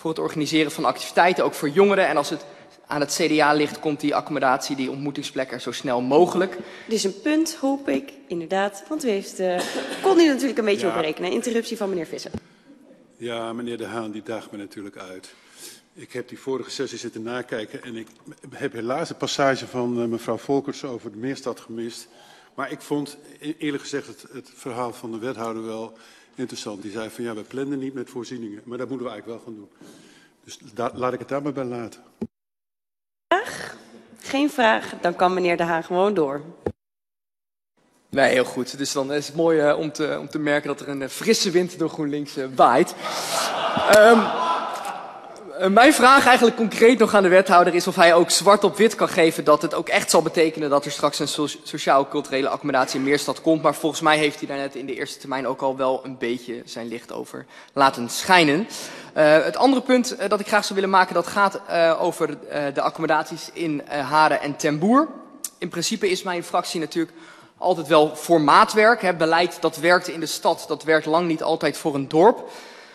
N: voor het organiseren van activiteiten, ook voor jongeren. En als het aan het C D A ligt, komt die accommodatie, die ontmoetingsplek er zo snel mogelijk.
B: Dus een punt, hoop ik, inderdaad. Want u heeft, uh, kon u natuurlijk een beetje
H: Ja.
B: op rekenen. Interruptie van meneer Visser.
H: Ja, meneer De Haan, die daagt me natuurlijk uit. Ik heb die vorige sessie zitten nakijken en ik heb helaas de passage van uh, mevrouw Volkers over de Meerstad gemist. Maar ik vond e- eerlijk gezegd het, het verhaal van de wethouder wel interessant. Die zei van ja, we plannen niet met voorzieningen, maar dat moeten we eigenlijk wel gaan doen. Dus da- laat ik het daar maar bij laten.
B: Geen vraag, dan kan meneer De Haan gewoon door.
N: Nee, heel goed. Dus dan is het mooi uh, om, te, om te merken dat er een uh, frisse wind door GroenLinks uh, waait. Um, uh, mijn vraag eigenlijk concreet nog aan de wethouder is of hij ook zwart op wit kan geven dat het ook echt zal betekenen dat er straks een so- sociaal-culturele accommodatie in Meerstad komt. Maar volgens mij heeft hij daar net in de eerste termijn ook al wel een beetje zijn licht over laten schijnen. Uh, het andere punt uh, dat ik graag zou willen maken, dat gaat uh, over uh, de accommodaties in uh, Haren en Ten Boer. In principe is mijn fractie natuurlijk altijd wel voor maatwerk. Hè. Beleid dat werkt in de stad, dat werkt lang niet altijd voor een dorp.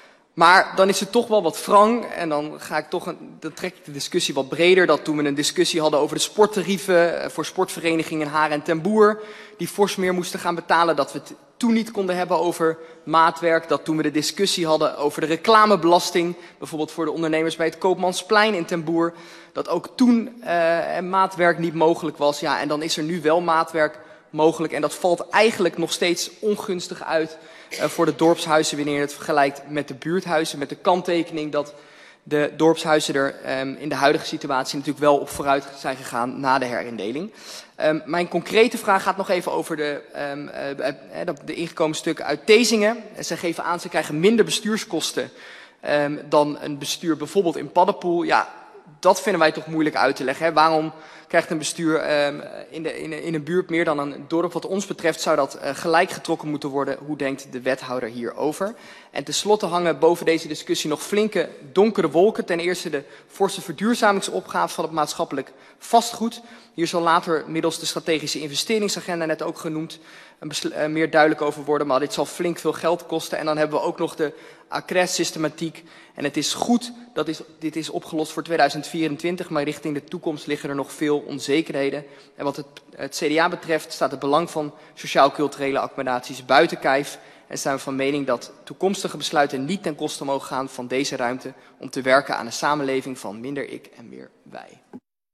N: Maar dan is het toch wel wat wrang en dan ga ik toch een, dan trek ik de discussie wat breder. Dat toen we een discussie hadden over de sporttarieven voor sportverenigingen in Haren en Ten Boer, die fors meer moesten gaan betalen, dat we het toen niet konden hebben over maatwerk. Dat toen we de discussie hadden over de reclamebelasting, bijvoorbeeld voor de ondernemers bij het Koopmansplein in Ten Boer, dat ook toen uh, maatwerk niet mogelijk was. Ja, en dan is er nu wel maatwerk mogelijk en dat valt eigenlijk nog steeds ongunstig uit uh, voor de dorpshuizen wanneer je het vergelijkt met de buurthuizen, met de kanttekening dat de dorpshuizen er um, in de huidige situatie natuurlijk wel op vooruit zijn gegaan na de herindeling. Um, mijn concrete vraag gaat nog even over de, um, uh, uh, de ingekomen stukken uit Thesinge. Ze geven aan, ze krijgen minder bestuurskosten um, dan een bestuur bijvoorbeeld in Paddepoel. Ja, dat vinden wij toch moeilijk uit te leggen. Hè? Waarom krijgt een bestuur um, in, de, in, in een buurt meer dan een dorp? Wat ons betreft zou dat uh, gelijk getrokken moeten worden. Hoe denkt de wethouder hierover? En tenslotte hangen boven deze discussie nog flinke donkere wolken. Ten eerste de forse verduurzamingsopgave van het maatschappelijk vastgoed. Hier zal later middels de strategische investeringsagenda, net ook genoemd, een uh, meer duidelijk over worden. Maar dit zal flink veel geld kosten. En dan hebben we ook nog de A C R E S-systematiek. En het is goed dat is, dit is opgelost voor tweeduizend vierentwintig, maar richting de toekomst liggen er nog veel onzekerheden. En wat het, het C D A betreft staat het belang van sociaal-culturele accommodaties buiten kijf. En zijn we van mening dat toekomstige besluiten niet ten koste mogen gaan van deze ruimte om te werken aan een samenleving van minder ik en meer wij.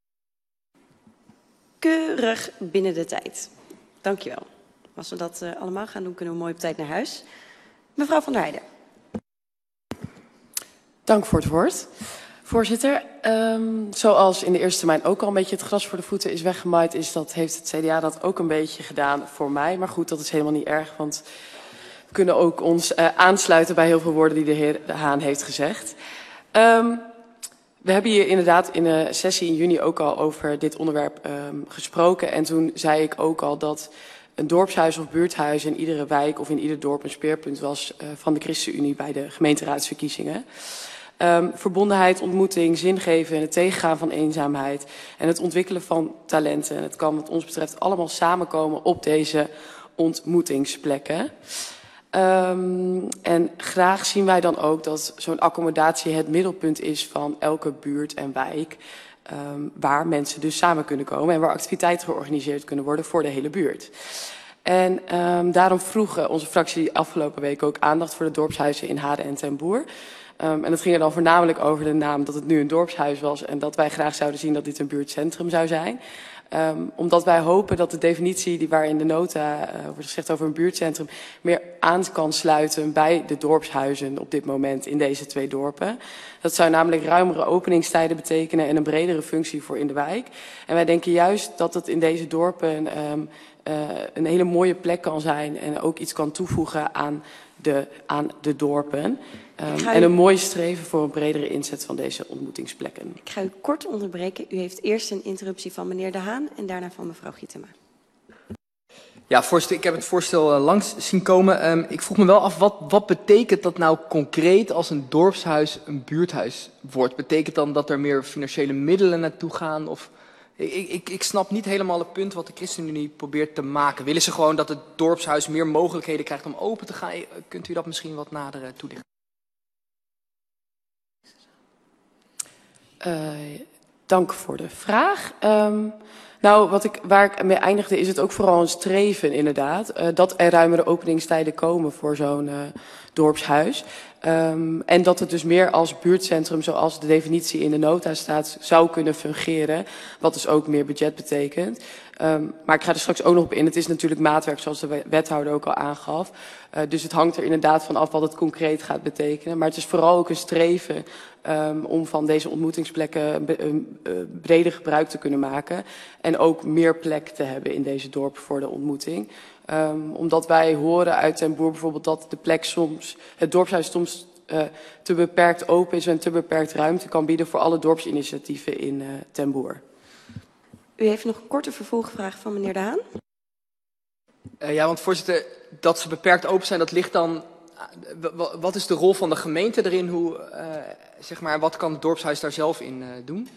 B: Keurig binnen de tijd. Dankjewel. Als we dat uh, allemaal gaan doen, kunnen we mooi op tijd naar huis. Mevrouw van der Heijden.
F: Dank voor het woord. Voorzitter, um, zoals in de eerste termijn ook al een beetje het gras voor de voeten is weggemaaid, is dat, heeft het C D A dat ook een beetje gedaan voor mij. Maar goed, dat is helemaal niet erg, want we kunnen ook ons uh, aansluiten bij heel veel woorden die de heer De Haan heeft gezegd. Um, we hebben hier inderdaad in een sessie in juni ook al over dit onderwerp um, gesproken. En toen zei ik ook al dat een dorpshuis of buurthuis in iedere wijk of in ieder dorp een speerpunt was uh, van de ChristenUnie bij de gemeenteraadsverkiezingen. Um, verbondenheid, ontmoeting, zingeving en het tegengaan van eenzaamheid en het ontwikkelen van talenten. En het kan wat ons betreft allemaal samenkomen op deze ontmoetingsplekken. Um, en graag zien wij dan ook dat zo'n accommodatie het middelpunt is van elke buurt en wijk, um, waar mensen dus samen kunnen komen en waar activiteiten georganiseerd kunnen worden voor de hele buurt. En um, daarom vroeg onze fractie afgelopen week ook aandacht voor de dorpshuizen in Haren en Ten Boer. Um, en het ging er dan voornamelijk over de naam dat het nu een dorpshuis was en dat wij graag zouden zien dat dit een buurtcentrum zou zijn. Um, omdat wij hopen dat de definitie die waarin de nota uh, wordt gezegd over een buurtcentrum meer aan kan sluiten bij de dorpshuizen op dit moment in deze twee dorpen. Dat zou namelijk ruimere openingstijden betekenen en een bredere functie voor in de wijk. En wij denken juist dat het in deze dorpen um, uh, een hele mooie plek kan zijn en ook iets kan toevoegen aan de, aan de dorpen. Um, en een mooi streven voor een bredere inzet van deze ontmoetingsplekken.
B: Ik ga u kort onderbreken. U heeft eerst een interruptie van meneer De Haan en daarna van mevrouw Gietema.
N: Ja, voorzitter, ik heb het voorstel uh, langs zien komen. Um, ik vroeg me wel af, wat, wat betekent dat nou concreet als een dorpshuis een buurthuis wordt? Betekent dan dat er meer financiële middelen naartoe gaan? Of ik, ik, ik snap niet helemaal het punt wat de ChristenUnie probeert te maken. Willen ze gewoon dat het dorpshuis meer mogelijkheden krijgt om open te gaan? Kunt u dat misschien wat nader uh, toelichten?
F: Uh, dank voor de vraag. Um, nou, wat ik, waar ik mee eindigde is het ook vooral een streven inderdaad. Uh, dat er ruimere openingstijden komen voor zo'n uh, dorpshuis. Um, en dat het dus meer als buurtcentrum, zoals de definitie in de nota staat, zou kunnen fungeren. Wat dus ook meer budget betekent. Um, maar ik ga er straks ook nog op in. Het is natuurlijk maatwerk, zoals de wethouder ook al aangaf. Uh, dus het hangt er inderdaad van af wat het concreet gaat betekenen. Maar het is vooral ook een streven um, om van deze ontmoetingsplekken be, um, uh, breder gebruik te kunnen maken. En ook meer plek te hebben in deze dorpen voor de ontmoeting. Um, omdat wij horen uit Ten Boer bijvoorbeeld dat de plek soms, het dorpshuis soms uh, te beperkt open is en te beperkt ruimte kan bieden voor alle dorpsinitiatieven in uh, Ten Boer.
B: U heeft nog een korte vervolgvraag van meneer De Haan.
N: Uh, ja, want voorzitter, dat ze beperkt open zijn, dat ligt dan... Uh, wat is de rol van de gemeente erin? Hoe, uh, zeg maar, wat kan het dorpshuis daar zelf in uh, doen?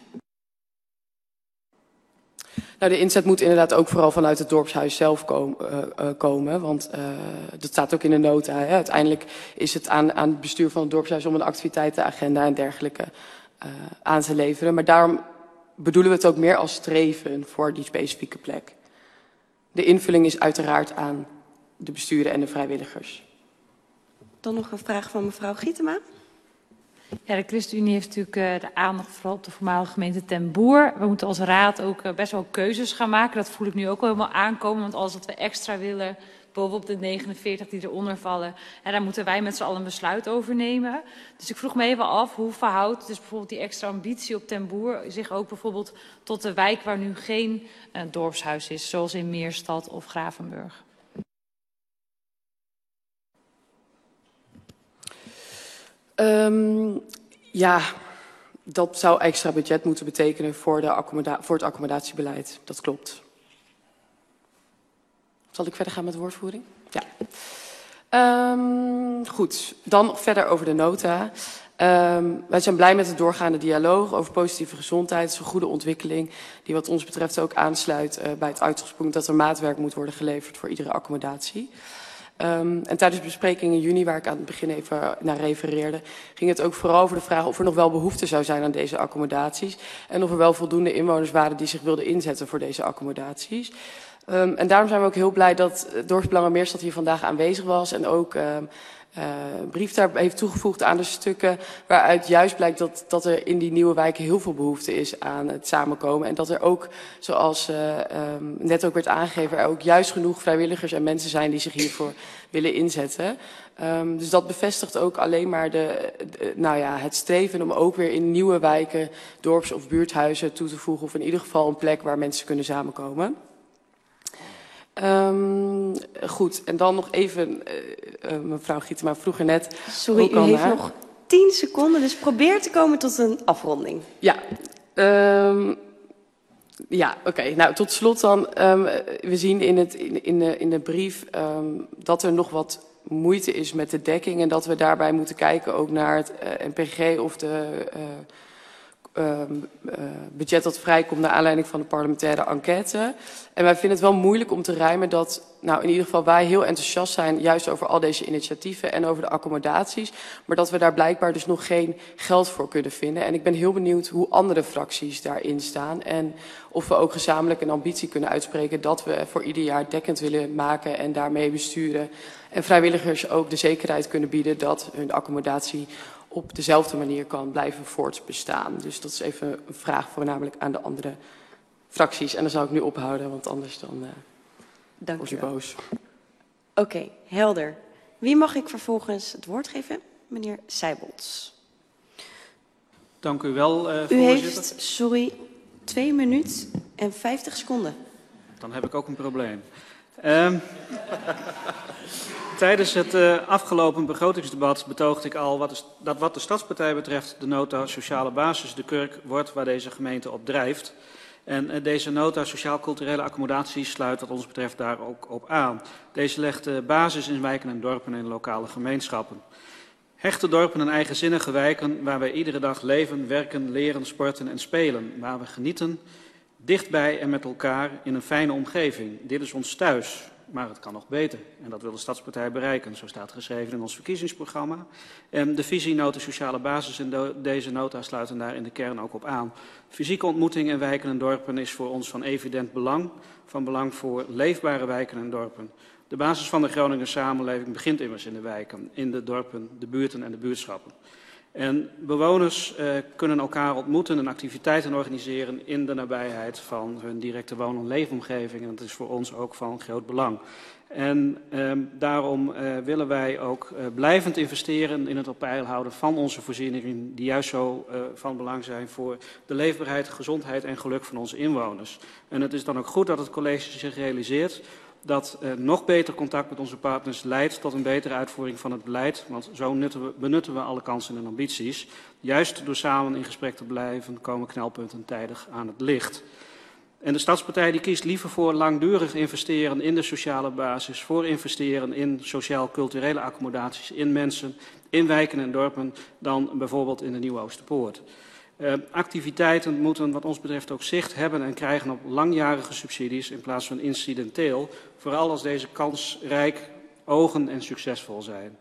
F: Nou, de inzet moet inderdaad ook vooral vanuit het dorpshuis zelf kom, uh, uh, komen. Want uh, dat staat ook in de nota. Hè. Uiteindelijk is het aan, aan het bestuur van het dorpshuis om een activiteitenagenda en dergelijke uh, aan te leveren. Maar daarom bedoelen we het ook meer als streven voor die specifieke plek. De invulling is uiteraard aan de besturen en de vrijwilligers.
B: Dan nog een vraag van mevrouw Gietema.
D: Ja, de ChristenUnie heeft natuurlijk uh, de aandacht vooral op de voormalige gemeente Ten Boer. We moeten als raad ook uh, best wel keuzes gaan maken. Dat voel ik nu ook wel helemaal aankomen. Want alles wat we extra willen, bovenop de negenenveertig die eronder vallen, en daar moeten wij met z'n allen een besluit over nemen. Dus ik vroeg me even af, hoe verhoudt dus bijvoorbeeld die extra ambitie op Ten Boer zich ook bijvoorbeeld tot de wijk waar nu geen uh, dorpshuis is, zoals in Meerstad of Gravenburg?
F: Um, ja, dat zou extra budget moeten betekenen voor, de accommoda voor het accommodatiebeleid. Dat klopt. Zal ik verder gaan met de woordvoering? Ja. Um, goed, dan nog verder over de nota. Um, wij zijn blij met de doorgaande dialoog over positieve gezondheid. Het is een goede ontwikkeling die wat ons betreft ook aansluit uh, bij het uitgangspunt dat er maatwerk moet worden geleverd voor iedere accommodatie. Um, en tijdens de bespreking in juni, waar ik aan het begin even naar refereerde, ging het ook vooral over de vraag of er nog wel behoefte zou zijn aan deze accommodaties. En of er wel voldoende inwoners waren die zich wilden inzetten voor deze accommodaties. Um, en daarom zijn we ook heel blij dat Dorpsbelangen Meerstad hier vandaag aanwezig was. En ook uh, uh, brief daar heeft toegevoegd aan de stukken waaruit juist blijkt dat, dat er in die nieuwe wijken heel veel behoefte is aan het samenkomen. En dat er ook, zoals uh, um, net ook werd aangegeven, er ook juist genoeg vrijwilligers en mensen zijn die zich hiervoor willen inzetten. Um, dus dat bevestigt ook alleen maar de, de, nou ja, het streven om ook weer in nieuwe wijken dorps- of buurthuizen toe te voegen. Of in ieder geval een plek waar mensen kunnen samenkomen. Um, goed, en dan nog even, uh, uh, mevrouw Gietema vroeg er net...
B: Sorry, u heeft nog tien seconden, dus probeer te komen tot een afronding.
F: Ja, um, ja, oké. Okay. Nou, tot slot dan. Um, we zien in, het, in, in, de, in de brief um, dat er nog wat moeite is met de dekking... en dat we daarbij moeten kijken ook naar het uh, N P G of de... Uh, Uh, uh, budget dat vrijkomt naar aanleiding van de parlementaire enquête. En wij vinden het wel moeilijk om te rijmen dat, nou in ieder geval wij heel enthousiast zijn juist over al deze initiatieven en over de accommodaties, maar dat we daar blijkbaar dus nog geen geld voor kunnen vinden. En ik ben heel benieuwd hoe andere fracties daarin staan en of we ook gezamenlijk een ambitie kunnen uitspreken dat we voor ieder jaar dekkend willen maken en daarmee besturen en vrijwilligers ook de zekerheid kunnen bieden dat hun accommodatie op dezelfde manier kan blijven voortbestaan. Dus dat is even een vraag voornamelijk aan de andere fracties. En dan zou ik nu ophouden, want anders dan uh, wordt u boos.
B: Oké, okay, helder. Wie mag ik vervolgens het woord geven? Meneer Seibolts.
I: Dank u wel, uh, voorzitter.
B: U heeft, sorry, twee minuten en vijftig seconden.
I: Dan heb ik ook een probleem. Um, Tijdens het uh, afgelopen begrotingsdebat betoogde ik al wat de, dat wat de Stadspartij betreft de nota sociale basis de kurk wordt waar deze gemeente op drijft. En uh, deze nota sociaal-culturele accommodatie sluit wat ons betreft daar ook op aan. Deze legt de basis in wijken en dorpen en lokale gemeenschappen. Hechte dorpen en eigenzinnige wijken waar wij iedere dag leven, werken, leren, sporten en spelen. Waar we genieten, dichtbij en met elkaar in een fijne omgeving. Dit is ons thuis. maar het kan nog beter. En dat wil de Stadspartij bereiken. Zo staat geschreven in ons verkiezingsprogramma. En de visienota sociale basis en de, deze nota sluiten daar in de kern ook op aan. Fysieke ontmoeting in wijken en dorpen is voor ons van evident belang. Van belang voor leefbare wijken en dorpen. De basis van de Groninger samenleving begint immers in de wijken, in de dorpen, de buurten en de buurtschappen. En bewoners uh, kunnen elkaar ontmoeten en activiteiten organiseren in de nabijheid van hun directe woon- en leefomgeving. En dat is voor ons ook van groot belang. En uh, daarom uh, willen wij ook uh, blijvend investeren in het op peil houden van onze voorzieningen, die juist zo uh, van belang zijn voor de leefbaarheid, gezondheid en geluk van onze inwoners. En het is dan ook goed dat het college zich realiseert dat uh, nog beter contact met onze partners leidt tot een betere uitvoering van het beleid. Want zo nutten we, benutten we alle kansen en ambities. Juist door samen in gesprek te blijven komen knelpunten tijdig aan het licht. En de Stadspartij die kiest liever voor langdurig investeren in de sociale basis, voor investeren in sociaal-culturele accommodaties, in mensen, in wijken en dorpen, dan bijvoorbeeld in de Nieuwe Oosterpoort. Uh, activiteiten moeten wat ons betreft ook zicht hebben en krijgen op langjarige subsidies in plaats van incidenteel, vooral als deze kansrijk, ogen en succesvol zijn.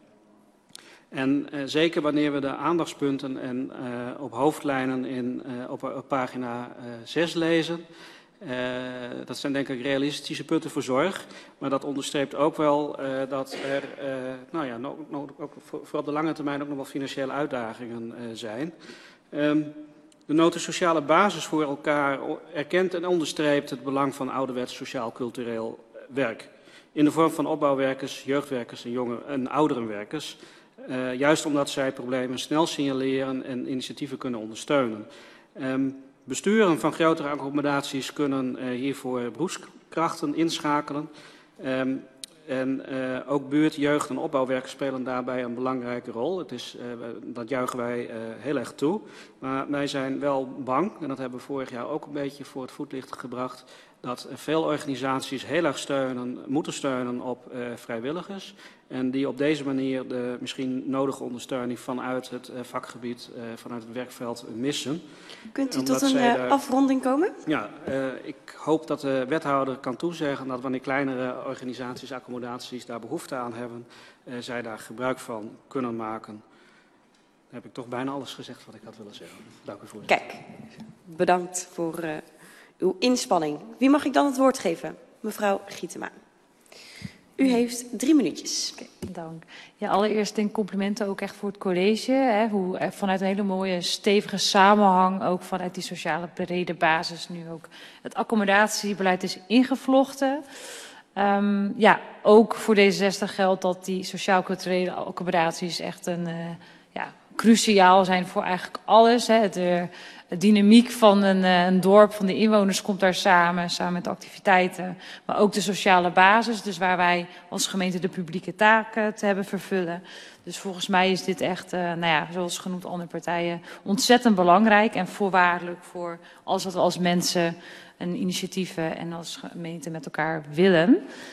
I: En uh, zeker wanneer we de aandachtspunten en, uh, op hoofdlijnen in, uh, op, op pagina uh, zes lezen, uh, dat zijn denk ik realistische punten voor zorg, maar dat onderstreept ook wel uh, dat er uh, nou ja, no, no, ook voor, voor op de lange termijn ook nog wel financiële uitdagingen uh, zijn. Um, De nota sociale basis voor elkaar erkent en onderstreept het belang van ouderwets sociaal-cultureel werk. In de vorm van opbouwwerkers, jeugdwerkers en, jonge, en ouderenwerkers. Uh, juist omdat zij problemen snel signaleren en initiatieven kunnen ondersteunen. Um, besturen van grotere accommodaties kunnen uh, hiervoor beroepskrachten inschakelen. Um, En uh, ook buurt, jeugd en opbouwwerkers spelen daarbij een belangrijke rol. Het is, uh, dat juichen wij uh, heel erg toe. Maar wij zijn wel bang, en dat hebben we vorig jaar ook een beetje voor het voetlicht gebracht, dat veel organisaties heel erg steunen, moeten steunen op uh, vrijwilligers. En die op deze manier de misschien nodige ondersteuning vanuit het uh, vakgebied, uh, vanuit het werkveld uh, missen.
B: Kunt u
I: Omdat
B: tot een uh, daar... afronding komen?
I: Ja, uh, ik hoop dat de wethouder kan toezeggen dat wanneer kleinere organisaties, accommodaties daar behoefte aan hebben, uh, zij daar gebruik van kunnen maken. Dan heb ik toch bijna alles gezegd wat ik had willen zeggen. Dank u voorzitter.
B: Kijk, bedankt voor uh, uw inspanning. Wie mag ik dan het woord geven? Mevrouw Gietema. U heeft drie minuutjes.
D: Okay, dank. Ja, allereerst denk complimenten ook echt voor het college. Hè, hoe vanuit een hele mooie stevige samenhang, ook vanuit die sociale brede basis, nu ook het accommodatiebeleid is ingevlochten. Um, ja, ook voor D zesenzestig geldt dat die sociaal-culturele accommodaties echt een, uh, ja, cruciaal zijn voor eigenlijk alles. Hè. De, de dynamiek van een, een dorp, van de inwoners komt daar samen, samen met de activiteiten. Maar ook de sociale basis, dus waar wij als gemeente de publieke taken te hebben vervullen. Dus volgens mij is dit echt, uh, nou ja, zoals genoemd andere partijen, ontzettend belangrijk en voorwaardelijk voor alles wat we als mensen en initiatieven en als gemeente met elkaar willen.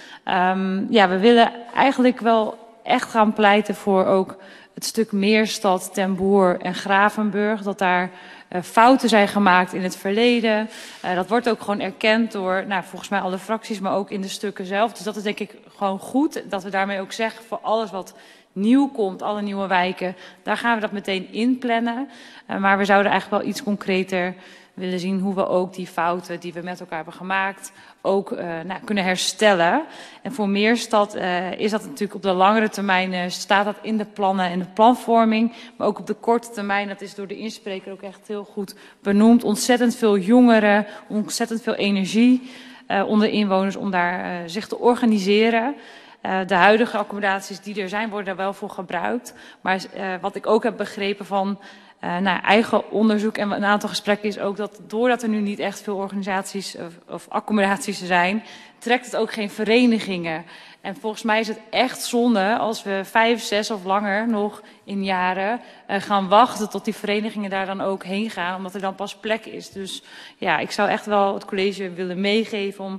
D: Um, ja, we willen eigenlijk wel echt gaan pleiten voor ook het stuk Meerstad, Ten Boer en Gravenburg, dat daar uh, fouten zijn gemaakt in het verleden. Uh, dat wordt ook gewoon erkend door, nou, volgens mij alle fracties, maar ook in de stukken zelf. Dus dat is denk ik gewoon goed, dat we daarmee ook zeggen voor alles wat nieuw komt, alle nieuwe wijken, daar gaan we dat meteen inplannen. Uh, maar we zouden eigenlijk wel iets concreter willen zien hoe we ook die fouten die we met elkaar hebben gemaakt ook uh, nou, kunnen herstellen. En voor Meerstad uh, is dat natuurlijk op de langere termijn, uh, staat dat in de plannen en de planvorming. Maar ook op de korte termijn, dat is door de inspreker ook echt heel goed benoemd. Ontzettend veel jongeren, ontzettend veel energie uh, onder inwoners om daar uh, zich te organiseren. Uh, de huidige accommodaties die er zijn, worden daar wel voor gebruikt. Maar uh, wat ik ook heb begrepen van Uh, nou, eigen onderzoek en een aantal gesprekken is ook dat doordat er nu niet echt veel organisaties of, of accommodaties zijn, trekt het ook geen verenigingen. En volgens mij is het echt zonde als we vijf, zes of langer nog in jaren uh, gaan wachten tot die verenigingen daar dan ook heen gaan, omdat er dan pas plek is. Dus ja, ik zou echt wel het college willen meegeven om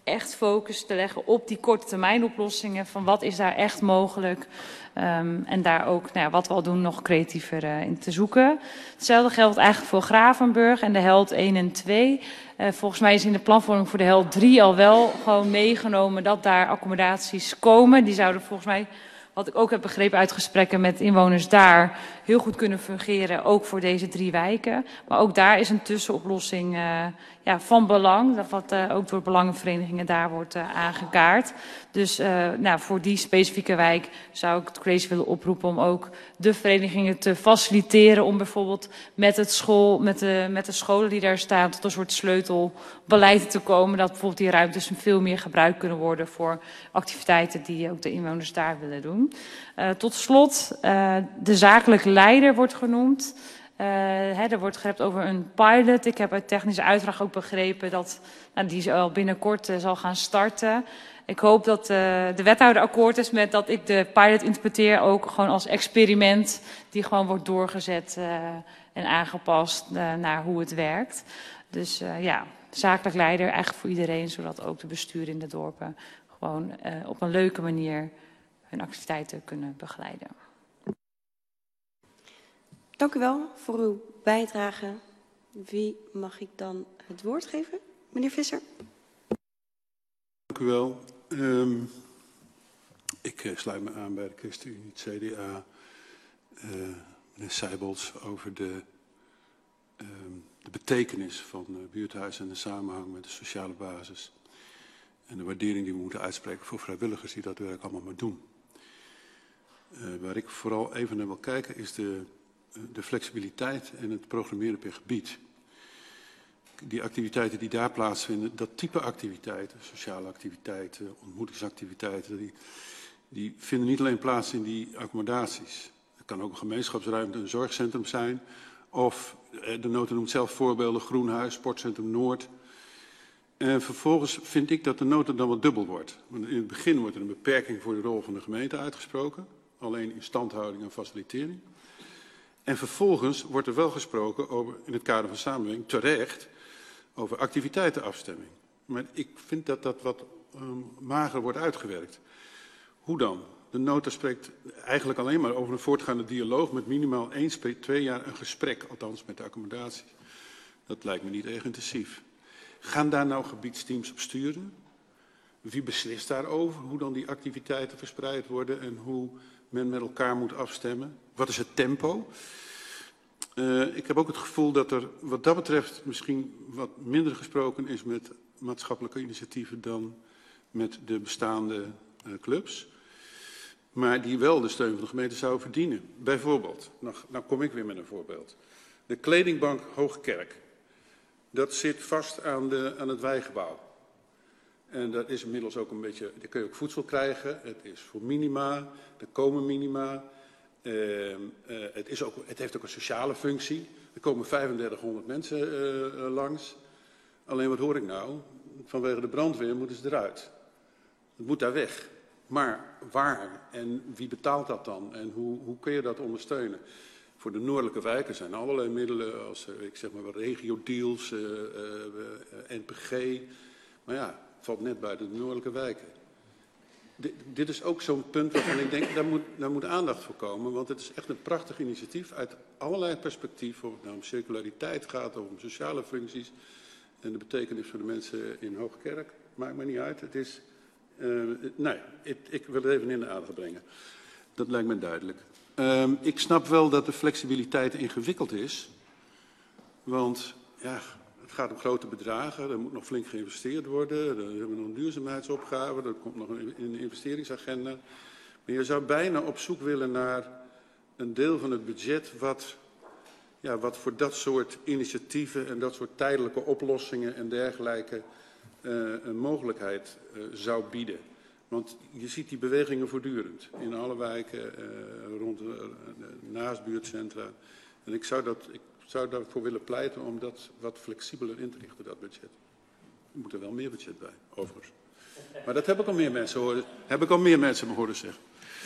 D: echt focus te leggen op die korte termijn oplossingen. Van wat is daar echt mogelijk? Um, en daar ook, nou ja, wat we al doen, nog creatiever uh, in te zoeken. Hetzelfde geldt eigenlijk voor Gravenburg en de Held één en twee. Uh, volgens mij is in de planvorming voor de Held drie al wel gewoon meegenomen dat daar accommodaties komen. Die zouden volgens mij, wat ik ook heb begrepen uit gesprekken met inwoners daar, heel goed kunnen fungeren, ook voor deze drie wijken. Maar ook daar is een tussenoplossing uh, ja, van belang, dat wat uh, ook door belangenverenigingen daar wordt uh, aangekaart. Dus uh, nou, voor die specifieke wijk zou ik het college willen oproepen om ook de verenigingen te faciliteren om bijvoorbeeld met, het school, met, de, met de scholen die daar staan tot een soort sleutelbeleid te komen, dat bijvoorbeeld die ruimtes veel meer gebruikt kunnen worden voor activiteiten die ook de inwoners daar willen doen. Uh, tot slot, uh, de zakelijke leider wordt genoemd. Uh, hè, er wordt gerept over een pilot. Ik heb uit technische uitdracht ook begrepen dat nou, die al binnenkort uh, zal gaan starten. Ik hoop dat uh, de wethouder akkoord is met dat ik de pilot interpreteer ook gewoon als experiment die gewoon wordt doorgezet uh, en aangepast uh, naar hoe het werkt. Dus uh, ja, zakelijk leider eigenlijk voor iedereen, zodat ook de besturen in de dorpen gewoon uh, op een leuke manier hun activiteiten kunnen begeleiden.
B: Dank u wel voor uw bijdrage. Wie mag ik dan het woord geven? Meneer Visser.
H: Dank u wel. Um, ik uh, sluit me aan bij de ChristenUnie, het C D A. Uh, meneer Seibels over de, um, de betekenis van uh, buurthuis en de samenhang met de sociale basis. En de waardering die we moeten uitspreken voor vrijwilligers die dat werk allemaal maar doen. Uh, waar ik vooral even naar wil kijken is de, de flexibiliteit en het programmeren per gebied. Die activiteiten die daar plaatsvinden, dat type activiteiten, sociale activiteiten, ontmoetingsactiviteiten, die, die vinden niet alleen plaats in die accommodaties. Het kan ook een gemeenschapsruimte, een zorgcentrum zijn. Of, de nota noemt zelf voorbeelden, Groenhuis, Sportcentrum Noord. En vervolgens vind ik dat de nota dan wat dubbel wordt. Want in het begin wordt er een beperking voor de rol van de gemeente uitgesproken. Alleen instandhouding en facilitering. En vervolgens wordt er wel gesproken over, in het kader van samenwerking, terecht, over activiteitenafstemming. Maar ik vind dat dat wat um, mager wordt uitgewerkt. Hoe dan? De nota spreekt eigenlijk alleen maar over een voortgaande dialoog met minimaal eens per twee jaar een gesprek, althans met de accommodatie. Dat lijkt me niet erg intensief. Gaan daar nou gebiedsteams op sturen? Wie beslist daarover? Hoe dan die activiteiten verspreid worden en hoe men met elkaar moet afstemmen? Wat is het tempo? Uh, ik heb ook het gevoel dat er wat dat betreft misschien wat minder gesproken is met maatschappelijke initiatieven dan met de bestaande uh, clubs. Maar die wel de steun van de gemeente zouden verdienen. Bijvoorbeeld, nou, nou kom ik weer met een voorbeeld. De kledingbank Hoogkerk. Dat zit vast aan, de, aan het wijgebouw. En dat is inmiddels ook een beetje, daar kun je ook voedsel krijgen. Het is voor minima, er komen minima. Uh, uh, het, is ook, het heeft ook een sociale functie. Er komen vijfendertighonderd mensen uh, uh, langs. Alleen wat hoor ik nou? Vanwege de brandweer moeten ze eruit. Het moet daar weg. Maar waar en wie betaalt dat dan? En hoe, hoe kun je dat ondersteunen? Voor de noordelijke wijken zijn allerlei middelen, als ik zeg maar regio-deals, uh, uh, uh, N P G. Maar ja, het valt net buiten de noordelijke wijken. D dit is ook zo'n punt waarvan ik denk, daar moet, daar moet aandacht voor komen. Want het is echt een prachtig initiatief uit allerlei perspectieven. Of het nou om circulariteit gaat, of om sociale functies. En de betekenis voor de mensen in Hoogkerk. Maakt me niet uit. Het is, uh, nou ja, ik, ik wil het even in de aandacht brengen. Dat lijkt me duidelijk. Um, ik snap wel dat de flexibiliteit ingewikkeld is. Want ja, het gaat om grote bedragen. Er moet nog flink geïnvesteerd worden. Er hebben we nog een duurzaamheidsopgave. Er komt nog een, een investeringsagenda. Maar je zou bijna op zoek willen naar een deel van het budget wat, ja, wat voor dat soort initiatieven en dat soort tijdelijke oplossingen en dergelijke uh, een mogelijkheid uh, zou bieden. Want je ziet die bewegingen voortdurend in alle wijken, uh, rond, uh, naast buurtcentra. En ik zou, dat, ik zou daarvoor willen pleiten om dat wat flexibeler in te richten, dat budget. Er moet er wel meer budget bij, overigens. Maar dat heb ik al meer mensen horen, heb ik al meer mensen me horen zeggen.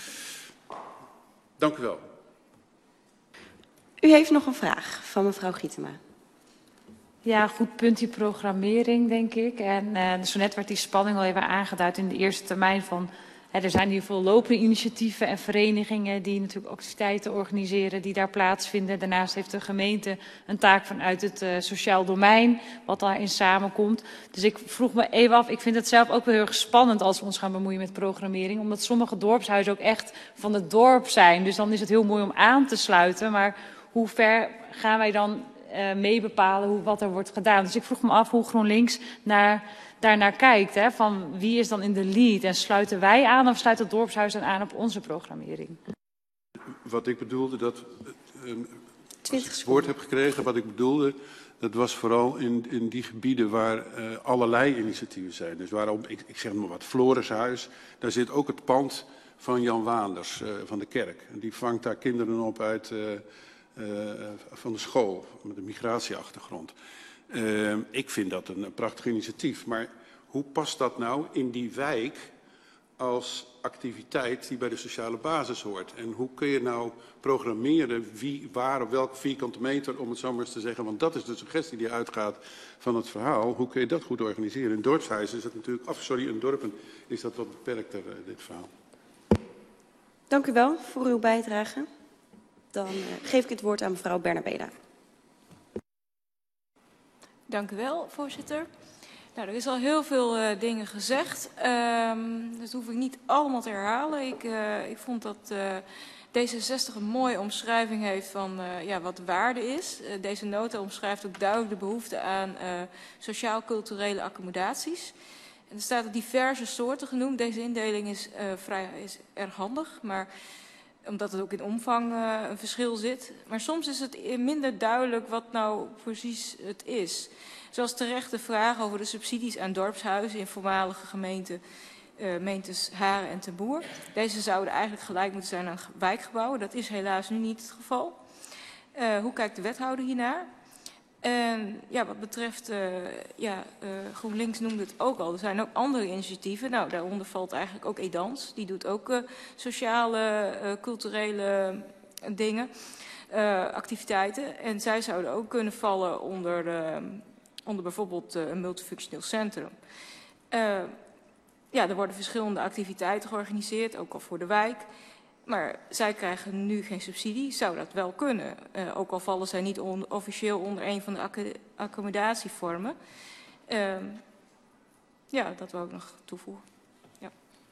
H: Dank u wel.
B: U heeft nog een vraag van mevrouw Gietema.
D: Ja, goed punt die programmering, denk ik. En uh, zo net werd die spanning al even aangeduid in de eerste termijn van... Hè, er zijn hier veel lopende initiatieven en verenigingen die natuurlijk activiteiten organiseren die daar plaatsvinden. Daarnaast heeft de gemeente een taak vanuit het uh, sociaal domein, wat daarin samenkomt. Dus ik vroeg me even af, ik vind het zelf ook wel heel erg spannend als we ons gaan bemoeien met programmering. Omdat sommige dorpshuizen ook echt van het dorp zijn. Dus dan is het heel mooi om aan te sluiten. Maar hoe ver gaan wij dan uh, mee bepalen hoe, wat er wordt gedaan? Dus ik vroeg me af hoe GroenLinks naar... daarnaar kijkt, hè, van wie is dan in de lead en sluiten wij aan of sluit het dorpshuis dan aan op onze programmering?
H: Wat ik bedoelde, dat uh, als ik het woord heb gekregen, wat ik bedoelde, dat was vooral in, in die gebieden waar uh, allerlei initiatieven zijn. Dus waarom, ik, ik zeg maar wat, Florishuis, daar zit ook het pand van Jan Waanders uh, van de kerk. En die vangt daar kinderen op uit uh, uh, van de school, met een migratieachtergrond. Uh, ik vind dat een, een prachtig initiatief, maar hoe past dat nou in die wijk als activiteit die bij de sociale basis hoort? En hoe kun je nou programmeren wie, waar, op welke vierkante meter, om het zo maar eens te zeggen, want dat is de suggestie die uitgaat van het verhaal. Hoe kun je dat goed organiseren? In dorpshuizen is dat natuurlijk, af, sorry, in dorpen is dat wat beperkter, uh, dit verhaal.
B: Dank u wel voor uw bijdrage. Dan uh, geef ik het woord aan mevrouw Bernabeda.
K: Dank u wel, voorzitter. Nou, er is al heel veel uh, dingen gezegd, um, dus hoef ik niet allemaal te herhalen. Ik, uh, ik vond dat uh, D zesenzestig een mooie omschrijving heeft van uh, ja, wat waarde is. Uh, deze nota omschrijft ook duidelijk de behoefte aan uh, sociaal-culturele accommodaties. En er staat diverse soorten genoemd. Deze indeling is, uh, vrij, is erg handig, maar... omdat het ook in omvang uh, een verschil zit. Maar soms is het minder duidelijk wat nou precies het is. Zoals terecht de vraag over de subsidies aan dorpshuizen in voormalige gemeenten, uh, gemeentes Haren en Ten Boer. Deze zouden eigenlijk gelijk moeten zijn aan wijkgebouwen. Dat is helaas nu niet het geval. Uh, hoe kijkt de wethouder hiernaar? En ja, wat betreft, uh, ja, uh, GroenLinks noemde het ook al, er zijn ook andere initiatieven. Nou, daaronder valt eigenlijk ook Edans. Die doet ook uh, sociale, uh, culturele dingen, uh, activiteiten. En zij zouden ook kunnen vallen onder, uh, onder bijvoorbeeld uh, een multifunctioneel centrum. Uh, ja, er worden verschillende activiteiten georganiseerd, ook al voor de wijk. Maar zij krijgen nu geen subsidie. Zou dat wel kunnen? Uh, ook al vallen zij niet on, officieel onder een van de ac accommodatievormen. Uh, ja, dat wil ik nog toevoegen. Ja.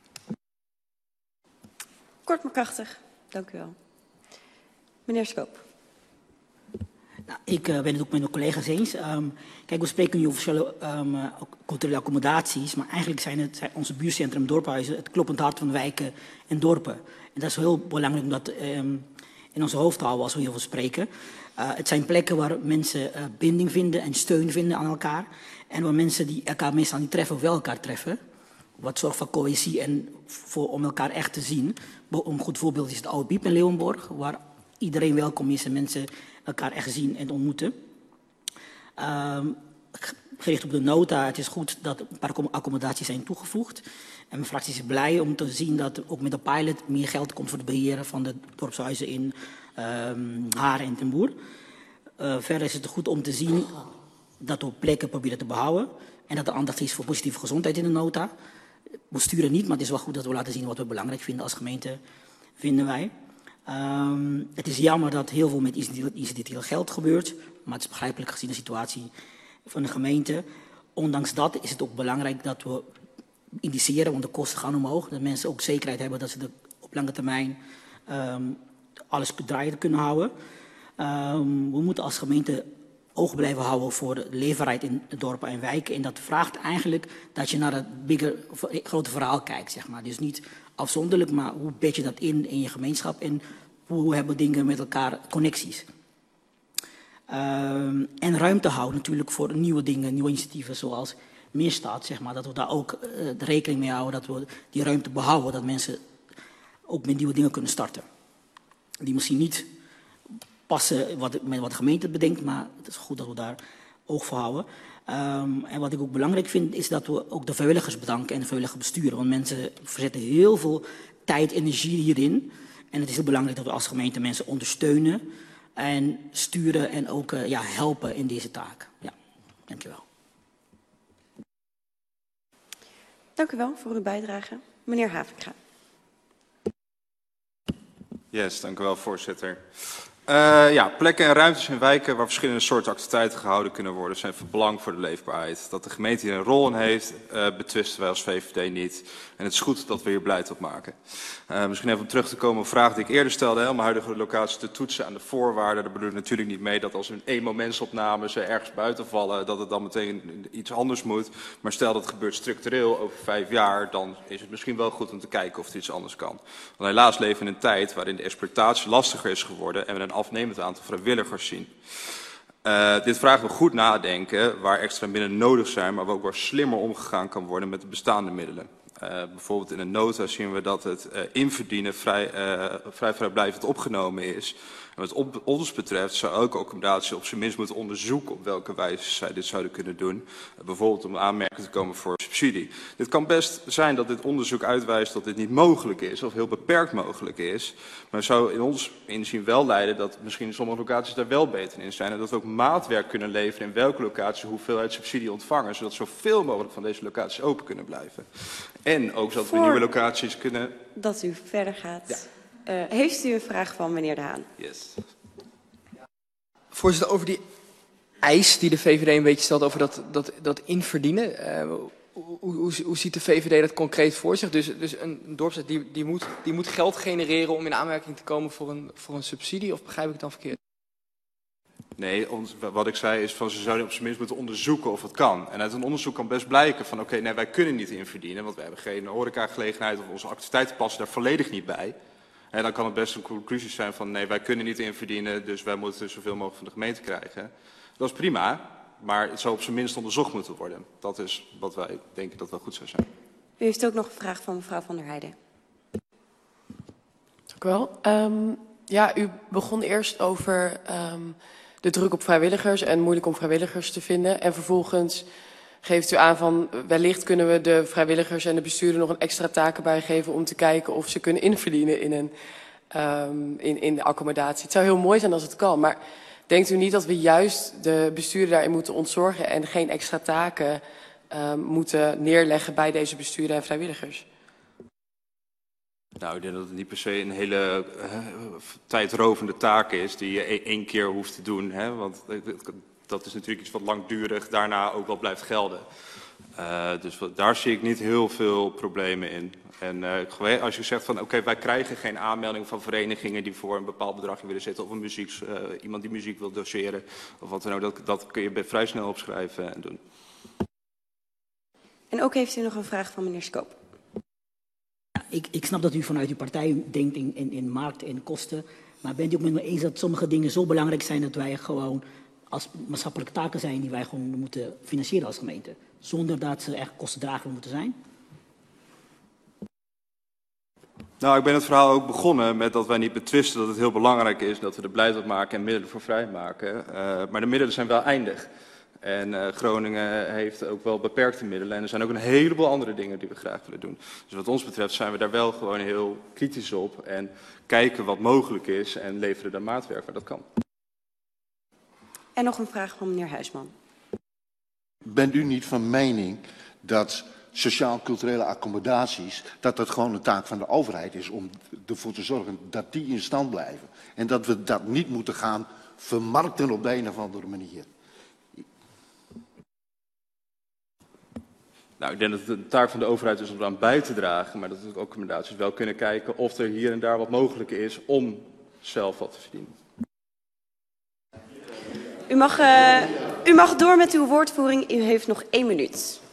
B: Kort maar krachtig. Dank u wel. Meneer Skoop.
L: Nou, ik uh, ben het ook met mijn collega's eens. Um, kijk, we spreken nu over sociale, um, uh, culturele accommodaties, maar eigenlijk zijn, het, zijn onze buurtcentrum dorphuizen het kloppend hart van wijken en dorpen. En dat is heel belangrijk om dat um, in onze hoofd te houden als we hierover spreken. Uh, het zijn plekken waar mensen uh, binding vinden en steun vinden aan elkaar. En waar mensen die elkaar meestal niet treffen, wel elkaar treffen. Wat zorgt voor cohesie en voor, om elkaar echt te zien. Een goed voorbeeld is het Oude Biep in Leeuwenborg, waar iedereen welkom is en mensen elkaar echt zien en ontmoeten. Um, gericht op de nota, het is goed dat een paar accommodaties zijn toegevoegd. En mijn fractie is blij om te zien dat ook met de pilot meer geld komt voor het beheren van de dorpshuizen in um, Haren en Ten Boer. Uh, verder is het goed om te zien dat we plekken proberen te behouden. En dat er aandacht is voor positieve gezondheid in de nota. We sturen niet, maar het is wel goed dat we laten zien wat we belangrijk vinden als gemeente, vinden wij. Um, het is jammer dat heel veel met incidenteel geld gebeurt, maar het is begrijpelijk gezien de situatie van de gemeente. Ondanks dat is het ook belangrijk dat we indiceren, want de kosten gaan omhoog, dat mensen ook zekerheid hebben dat ze de, op lange termijn um, alles draaien kunnen houden. Um, we moeten als gemeente oog blijven houden voor de leefbaarheid in de dorpen en wijken. En dat vraagt eigenlijk dat je naar het bigger, grote verhaal kijkt, zeg maar. Dus niet afzonderlijk, maar hoe bed je dat in in je gemeenschap en hoe hebben dingen met elkaar connecties. Um, en ruimte houden natuurlijk voor nieuwe dingen, nieuwe initiatieven zoals Meerstad, zeg maar. Dat we daar ook uh, rekening mee houden, dat we die ruimte behouden, dat mensen ook met nieuwe dingen kunnen starten. Die misschien niet passen wat, met wat de gemeente bedenkt, maar het is goed dat we daar oog voor houden. Um, en wat ik ook belangrijk vind, is dat we ook de vrijwilligers bedanken en de vrijwillige besturen. Want mensen verzetten heel veel tijd, energie hierin. En het is heel belangrijk dat we als gemeente mensen ondersteunen en sturen en ook uh, ja, helpen in deze taak. Ja. Dank u wel.
B: Dank u wel voor uw bijdrage. Meneer Havinkra.
J: Yes, dank u wel, voorzitter. Uh, ja, plekken en ruimtes in wijken waar verschillende soorten activiteiten gehouden kunnen worden zijn van belang voor de leefbaarheid. Dat de gemeente hier een rol in heeft, uh, betwisten wij als V V D niet. En het is goed dat we hier beleid op maken. Uh, misschien even om terug te komen op een vraag die ik eerder stelde, hè, om huidige locatie te toetsen aan de voorwaarden. Daar bedoel ik natuurlijk niet mee dat als een eenmomentsopname ze ergens buiten vallen, dat het dan meteen iets anders moet. Maar stel dat het gebeurt structureel over vijf jaar, dan is het misschien wel goed om te kijken of het iets anders kan. Want helaas leven we in een tijd waarin de exploitatie lastiger is geworden en we een afnemend aantal vrijwilligers zien. Uh, dit vraagt we goed nadenken waar extra middelen nodig zijn, maar ook waar slimmer omgegaan kan worden met de bestaande middelen. Uh, bijvoorbeeld in de nota zien we dat het uh, inverdienen vrij, uh, vrij vrijblijvend opgenomen is. En wat op, ons betreft zou elke accommodatie op zijn minst moeten onderzoeken op welke wijze zij dit zouden kunnen doen. Uh, bijvoorbeeld om aanmerking te komen voor subsidie. Dit kan best zijn dat dit onderzoek uitwijst dat dit niet mogelijk is of heel beperkt mogelijk is. Maar zou in ons inzien wel leiden dat misschien sommige locaties daar wel beter in zijn. En dat we ook maatwerk kunnen leveren in welke locatie hoeveelheid subsidie ontvangen. Zodat zoveel mogelijk van deze locaties open kunnen blijven. En ook zodat we nieuwe locaties kunnen...
B: Dat u verder gaat.
J: Ja.
B: Uh, heeft u een vraag van meneer De Haan?
J: Yes.
N: Voorzitter, over die eis die de V V D een beetje stelt over dat, dat, dat inverdienen. Uh, hoe, hoe, hoe ziet de V V D dat concreet voor zich? Dus, dus een dorpswet die, die, moet, die moet geld genereren om in aanmerking te komen voor een, voor een subsidie? Of begrijp ik het dan verkeerd?
J: Nee, ons, wat ik zei is van ze zouden op zijn minst moeten onderzoeken of het kan. En uit een onderzoek kan best blijken van oké, okay, nee, wij kunnen niet inverdienen, want we hebben geen horecagelegenheid of onze activiteiten passen daar volledig niet bij. En dan kan het best een conclusie zijn van nee, wij kunnen niet inverdienen, dus wij moeten zoveel mogelijk van de gemeente krijgen. Dat is prima, maar het zou op zijn minst onderzocht moeten worden. Dat is wat wij denken dat wel goed zou zijn.
B: U heeft ook nog een vraag van mevrouw Van der Heijden.
F: Dank u wel. Um, ja, u begon eerst over um, de druk op vrijwilligers en moeilijk om vrijwilligers te vinden. En vervolgens geeft u aan van wellicht kunnen we de vrijwilligers en de bestuurder nog een extra taken bijgeven om te kijken of ze kunnen inverdienen in, een, um, in, in de accommodatie. Het zou heel mooi zijn als het kan, maar denkt u niet dat we juist de bestuurder daarin moeten ontzorgen en geen extra taken um, moeten neerleggen bij deze bestuurder en vrijwilligers?
J: Nou, ik denk dat het niet per se een hele uh, tijdrovende taak is die je e- één keer hoeft te doen. Hè? Want dat is natuurlijk iets wat langdurig daarna ook wel blijft gelden. Uh, dus wat, daar zie ik niet heel veel problemen in. En uh, als je zegt van oké, okay, wij krijgen geen aanmelding van verenigingen die voor een bepaald bedrag willen zitten. Of een muziek, uh, iemand die muziek wil doseren. Of wat dan ook, dat, dat kun je vrij snel opschrijven en doen.
B: En ook heeft u nog een vraag van meneer Skoop.
L: Ik, ik snap dat u vanuit uw partij denkt in, in, in markt en kosten. Maar bent u ook met me eens dat sommige dingen zo belangrijk zijn dat wij gewoon als maatschappelijke taken zijn die wij gewoon moeten financieren als gemeente? Zonder dat ze echt kostendragelijk moeten zijn?
J: Nou, ik ben het verhaal ook begonnen met dat wij niet betwisten dat het heel belangrijk is dat we er beleid op maken en middelen voor vrijmaken. Uh, maar de middelen zijn wel eindig. En uh, Groningen heeft ook wel beperkte middelen. En er zijn ook een heleboel andere dingen die we graag willen doen. Dus wat ons betreft zijn we daar wel gewoon heel kritisch op. En kijken wat mogelijk is en leveren daar maatwerk waar dat kan.
B: En nog een vraag van meneer Huisman.
G: Bent u niet van mening dat sociaal-culturele accommodaties, dat dat gewoon een taak van de overheid is om ervoor te zorgen dat die in stand blijven? En dat we dat niet moeten gaan vermarkten op de een of andere manier?
J: Nou, ik denk dat het een taak van de overheid is om eraan bij te dragen, maar dat we ook accommodaties wel kunnen kijken of er hier en daar wat mogelijk is om zelf wat te verdienen.
B: U mag, uh, u mag door met uw woordvoering. U heeft nog één minuut.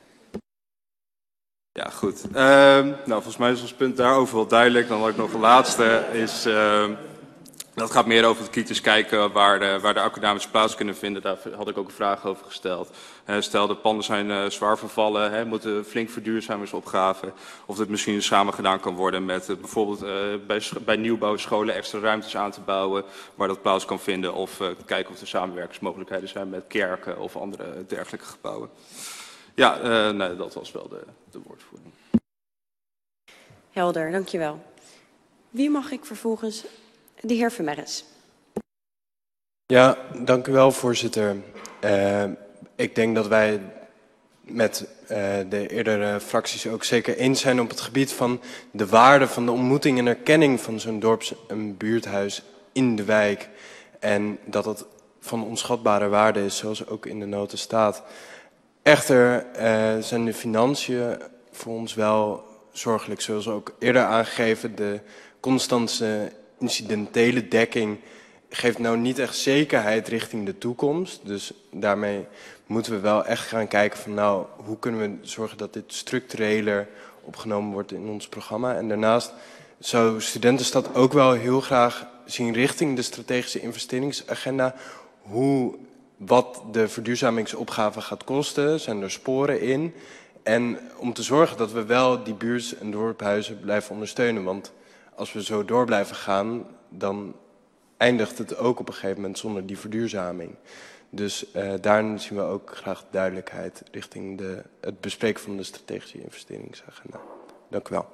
J: Ja, goed. Uh, nou, volgens mij is ons punt daarover wel duidelijk. Dan had ik nog een laatste. Is, uh, dat gaat meer over het kritisch kijken waar de, waar de accommodaties plaats kunnen vinden. Daar had ik ook een vraag over gesteld. Uh, stel, de panden zijn uh, zwaar vervallen, hè, moeten flink verduurzamingsopgaven. Of dit misschien samen gedaan kan worden met uh, bijvoorbeeld uh, bij, bij nieuwbouwscholen extra ruimtes aan te bouwen waar dat plaats kan vinden. Of uh, kijken of er samenwerkingsmogelijkheden zijn met kerken of andere dergelijke gebouwen. Ja, uh, nee, dat was wel de, de woordvoering.
B: Helder, dankjewel. Wie mag ik vervolgens? De heer Vermeres.
O: Ja, dank u wel, voorzitter. Uh, ik denk dat wij met uh, de eerdere fracties ook zeker eens zijn op het gebied van de waarde van de ontmoeting en erkenning van zo'n dorps- en buurthuis in de wijk. En dat het van onschatbare waarde is, zoals ook in de noten staat. Echter uh, zijn de financiën voor ons wel zorgelijk, zoals ook eerder aangegeven. De constante incidentele dekking geeft nou niet echt zekerheid richting de toekomst. Dus daarmee moeten we wel echt gaan kijken van nou, hoe kunnen we zorgen dat dit structureler opgenomen wordt in ons programma. En daarnaast zou Studentenstad ook wel heel graag zien richting de strategische investeringsagenda hoe, wat de verduurzamingsopgave gaat kosten, zijn er sporen in. En om te zorgen dat we wel die buurt- en dorphuizen blijven ondersteunen. Want als we zo door blijven gaan, dan eindigt het ook op een gegeven moment zonder die verduurzaming. Dus uh, daarin zien we ook graag duidelijkheid richting de, het bespreken van de strategische investeringsagenda. Dank u wel.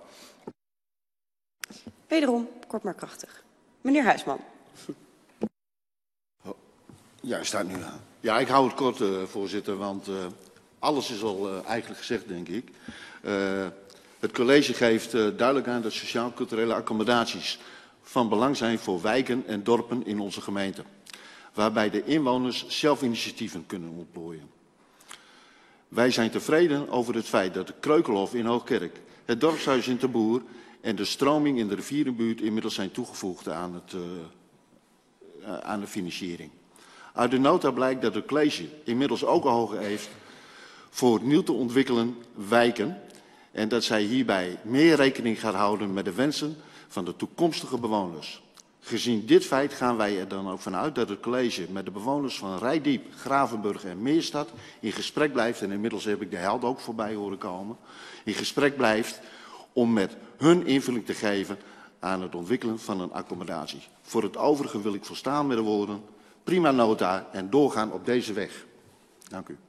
B: Wederom, kort maar krachtig. Meneer Huisman.
G: Ja, u staat nu aan. Ja, ik hou het kort, uh, voorzitter, want uh, alles is al uh, eigenlijk gezegd, denk ik. Uh, het college geeft uh, duidelijk aan dat sociaal-culturele accommodaties van belang zijn voor wijken en dorpen in onze gemeente, waarbij de inwoners zelf initiatieven kunnen ontplooien. Wij zijn tevreden over het feit dat de Kreukelhof in Hoogkerk, het dorpshuis in Terboer en de stroming in de rivierenbuurt inmiddels zijn toegevoegd aan, het, uh, aan de financiering. Uit de nota blijkt dat het college inmiddels ook ogen heeft voor nieuw te ontwikkelen wijken en dat zij hierbij meer rekening gaat houden met de wensen van de toekomstige bewoners. Gezien dit feit gaan wij er dan ook vanuit dat het college met de bewoners van Reitdiep, Gravenburg en Meerstad in gesprek blijft, en inmiddels heb ik de held ook voorbij horen komen, in gesprek blijft om met hun invulling te geven aan het ontwikkelen van een accommodatie. Voor het overige wil ik volstaan met de woorden, prima nota en doorgaan op deze weg. Dank u.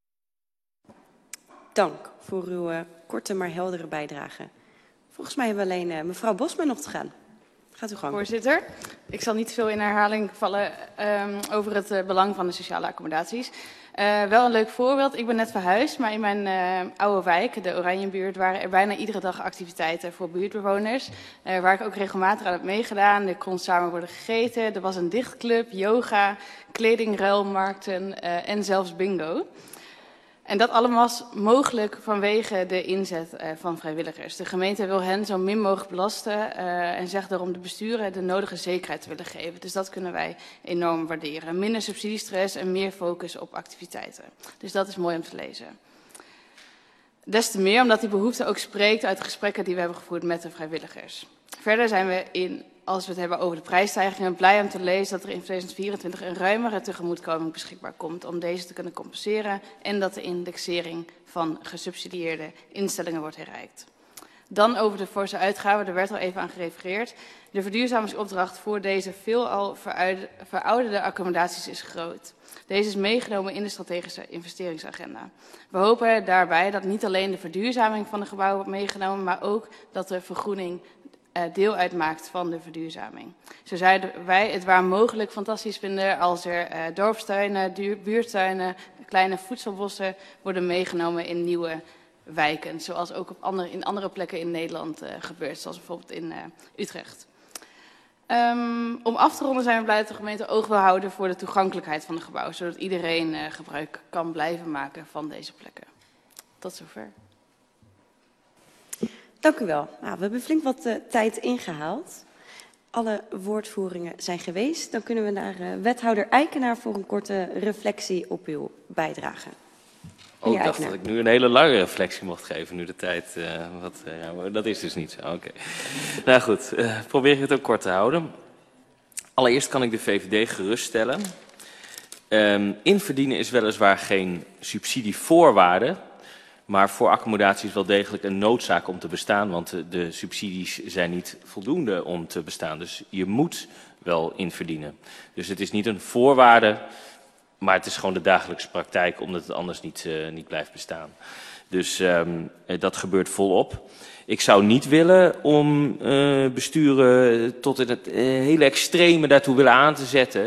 B: Dank voor uw uh, korte maar heldere bijdrage. Volgens mij hebben we alleen uh, mevrouw Bosma nog te gaan. Gaat u gang.
E: Voorzitter, ik zal niet veel in herhaling vallen um, over het uh, belang van de sociale accommodaties. Uh, wel een leuk voorbeeld. Ik ben net verhuisd, maar in mijn uh, oude wijk, de Oranjebuurt, waren er bijna iedere dag activiteiten voor buurtbewoners. Uh, waar ik ook regelmatig aan heb meegedaan. Er kon samen worden gegeten. Er was een dichtclub, yoga, kledingruilmarkten uh, en zelfs bingo. En dat allemaal was mogelijk vanwege de inzet uh, van vrijwilligers. De gemeente wil hen zo min mogelijk belasten uh, en zegt daarom de besturen de nodige zekerheid te willen geven. Dus dat kunnen wij enorm waarderen. Minder subsidiestress en meer focus op activiteiten. Dus dat is mooi om te lezen. Des te meer omdat die behoefte ook spreekt uit de gesprekken die we hebben gevoerd met de vrijwilligers. Verder zijn we in, als we het hebben over de prijsstijgingen, blij om te lezen dat er in tweeduizend vierentwintig een ruimere tegemoetkoming beschikbaar komt om deze te kunnen compenseren en dat de indexering van gesubsidieerde instellingen wordt herreikt. Dan over de forse uitgaven, er werd al even aan gerefereerd. De verduurzamingsopdracht voor deze veelal verouderde accommodaties is groot. Deze is meegenomen in de strategische investeringsagenda. We hopen daarbij dat niet alleen de verduurzaming van de gebouwen wordt meegenomen, maar ook dat de vergroening deel uitmaakt van de verduurzaming. Zo zouden wij het waar mogelijk fantastisch vinden als er uh, dorpstuinen, buurtuinen, kleine voedselbossen worden meegenomen in nieuwe wijken. Zoals ook op andere, in andere plekken in Nederland uh, gebeurt, zoals bijvoorbeeld in uh, Utrecht. Um, om af te ronden zijn we blij dat de gemeente oog wil houden voor de toegankelijkheid van de gebouwen, zodat iedereen uh, gebruik kan blijven maken van deze plekken. Tot zover.
B: Dank u wel. Nou, we hebben flink wat uh, tijd ingehaald. Alle woordvoeringen zijn geweest. Dan kunnen we naar uh, wethouder Eikenaar voor een korte reflectie op uw bijdrage.
M: Oh, ik dacht dat ik nu een hele lange reflectie mocht geven, nu de tijd uh, wat... Uh, ja, maar dat is dus niet zo. Oké. Okay. Nou goed, uh, probeer ik het ook kort te houden. Allereerst kan ik de V V D geruststellen. Um, inverdienen is weliswaar geen subsidievoorwaarde, maar voor accommodatie is wel degelijk een noodzaak om te bestaan, want de, de subsidies zijn niet voldoende om te bestaan. Dus je moet wel inverdienen. Dus het is niet een voorwaarde, maar het is gewoon de dagelijkse praktijk, omdat het anders niet, uh, niet blijft bestaan. Dus um, dat gebeurt volop. Ik zou niet willen om uh, besturen tot in het uh, hele extreme daartoe willen aan te zetten,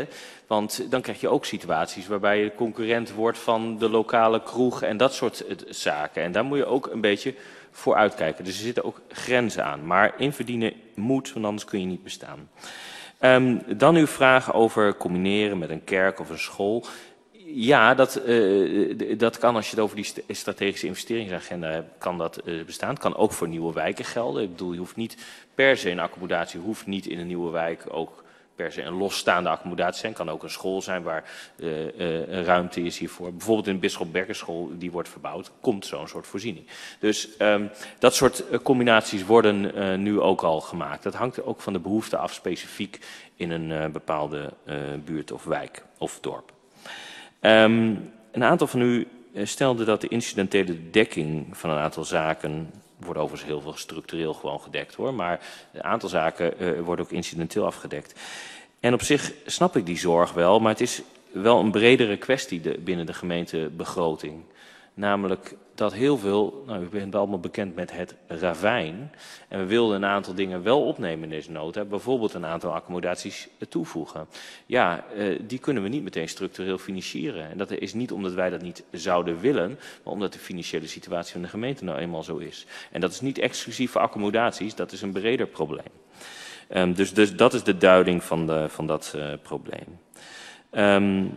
M: Want dan krijg je ook situaties waarbij je concurrent wordt van de lokale kroeg en dat soort zaken. En daar moet je ook een beetje voor uitkijken. Dus er zitten ook grenzen aan. Maar inverdienen moet, want anders kun je niet bestaan. Um, dan uw vraag over combineren met een kerk of een school. Ja, dat, uh, dat kan als je het over die strategische investeringsagenda hebt, kan dat uh, bestaan. Het kan ook voor nieuwe wijken gelden. Ik bedoel, je hoeft niet per se een accommodatie, hoeft niet in een nieuwe wijk ook per se een losstaande accommodatie zijn. Het kan ook een school zijn waar uh, uh, ruimte is hiervoor. Bijvoorbeeld in de Bisschop Bekkerschool, die wordt verbouwd, komt zo'n soort voorziening. Dus um, dat soort uh, combinaties worden uh, nu ook al gemaakt. Dat hangt ook van de behoefte af, specifiek in een uh, bepaalde uh, buurt of wijk of dorp. Um, een aantal van u stelde dat de incidentele dekking van een aantal zaken, wordt overigens heel veel structureel gewoon gedekt hoor, maar een aantal zaken uh, worden ook incidenteel afgedekt. En op zich snap ik die zorg wel, maar het is wel een bredere kwestie de, binnen de gemeentebegroting. Namelijk dat heel veel, nou u bent allemaal bekend met het ravijn. En we wilden een aantal dingen wel opnemen in deze nota. Bijvoorbeeld een aantal accommodaties toevoegen. Ja, uh, die kunnen we niet meteen structureel financieren. En dat is niet omdat wij dat niet zouden willen, maar omdat de financiële situatie van de gemeente nou eenmaal zo is. En dat is niet exclusief voor accommodaties, dat is een breder probleem. Um, dus, dus dat is de duiding van, de, van dat uh, probleem. Um,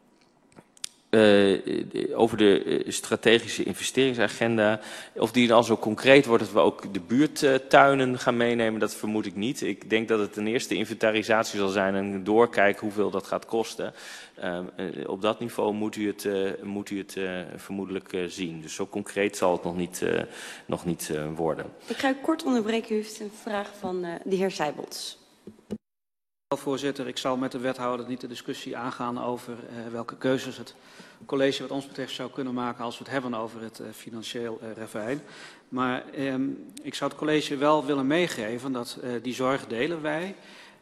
M: Uh, over de uh, strategische investeringsagenda. Of die dan zo concreet wordt dat we ook de buurttuinen gaan meenemen, dat vermoed ik niet. Ik denk dat het een eerste inventarisatie zal zijn en doorkijken hoeveel dat gaat kosten. Uh, uh, op dat niveau moet u het, uh, moet u het uh, vermoedelijk uh, zien. Dus zo concreet zal het nog niet, uh, nog niet uh, worden.
B: Ik ga u kort onderbreken. U heeft een vraag van uh, de heer Sijbolts.
I: Voorzitter, ik zal met de wethouder niet de discussie aangaan over uh, welke keuzes het college wat ons betreft zou kunnen maken als we het hebben over het uh, financieel uh, ravijn. Maar um, ik zou het college wel willen meegeven dat uh, die zorg delen wij.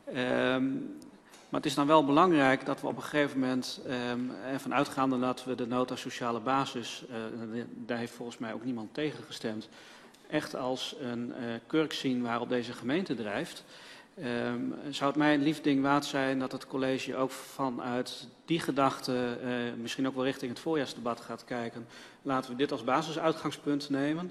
I: Um, maar het is dan wel belangrijk dat we op een gegeven moment, um, ervan uitgaande dat we de nota sociale basis, uh, daar heeft volgens mij ook niemand tegen gestemd, echt als een uh, kurk zien waarop deze gemeente drijft. Um, zou het mij een lief ding waard zijn dat het college ook vanuit die gedachte uh, misschien ook wel richting het voorjaarsdebat gaat kijken. Laten we dit als basisuitgangspunt nemen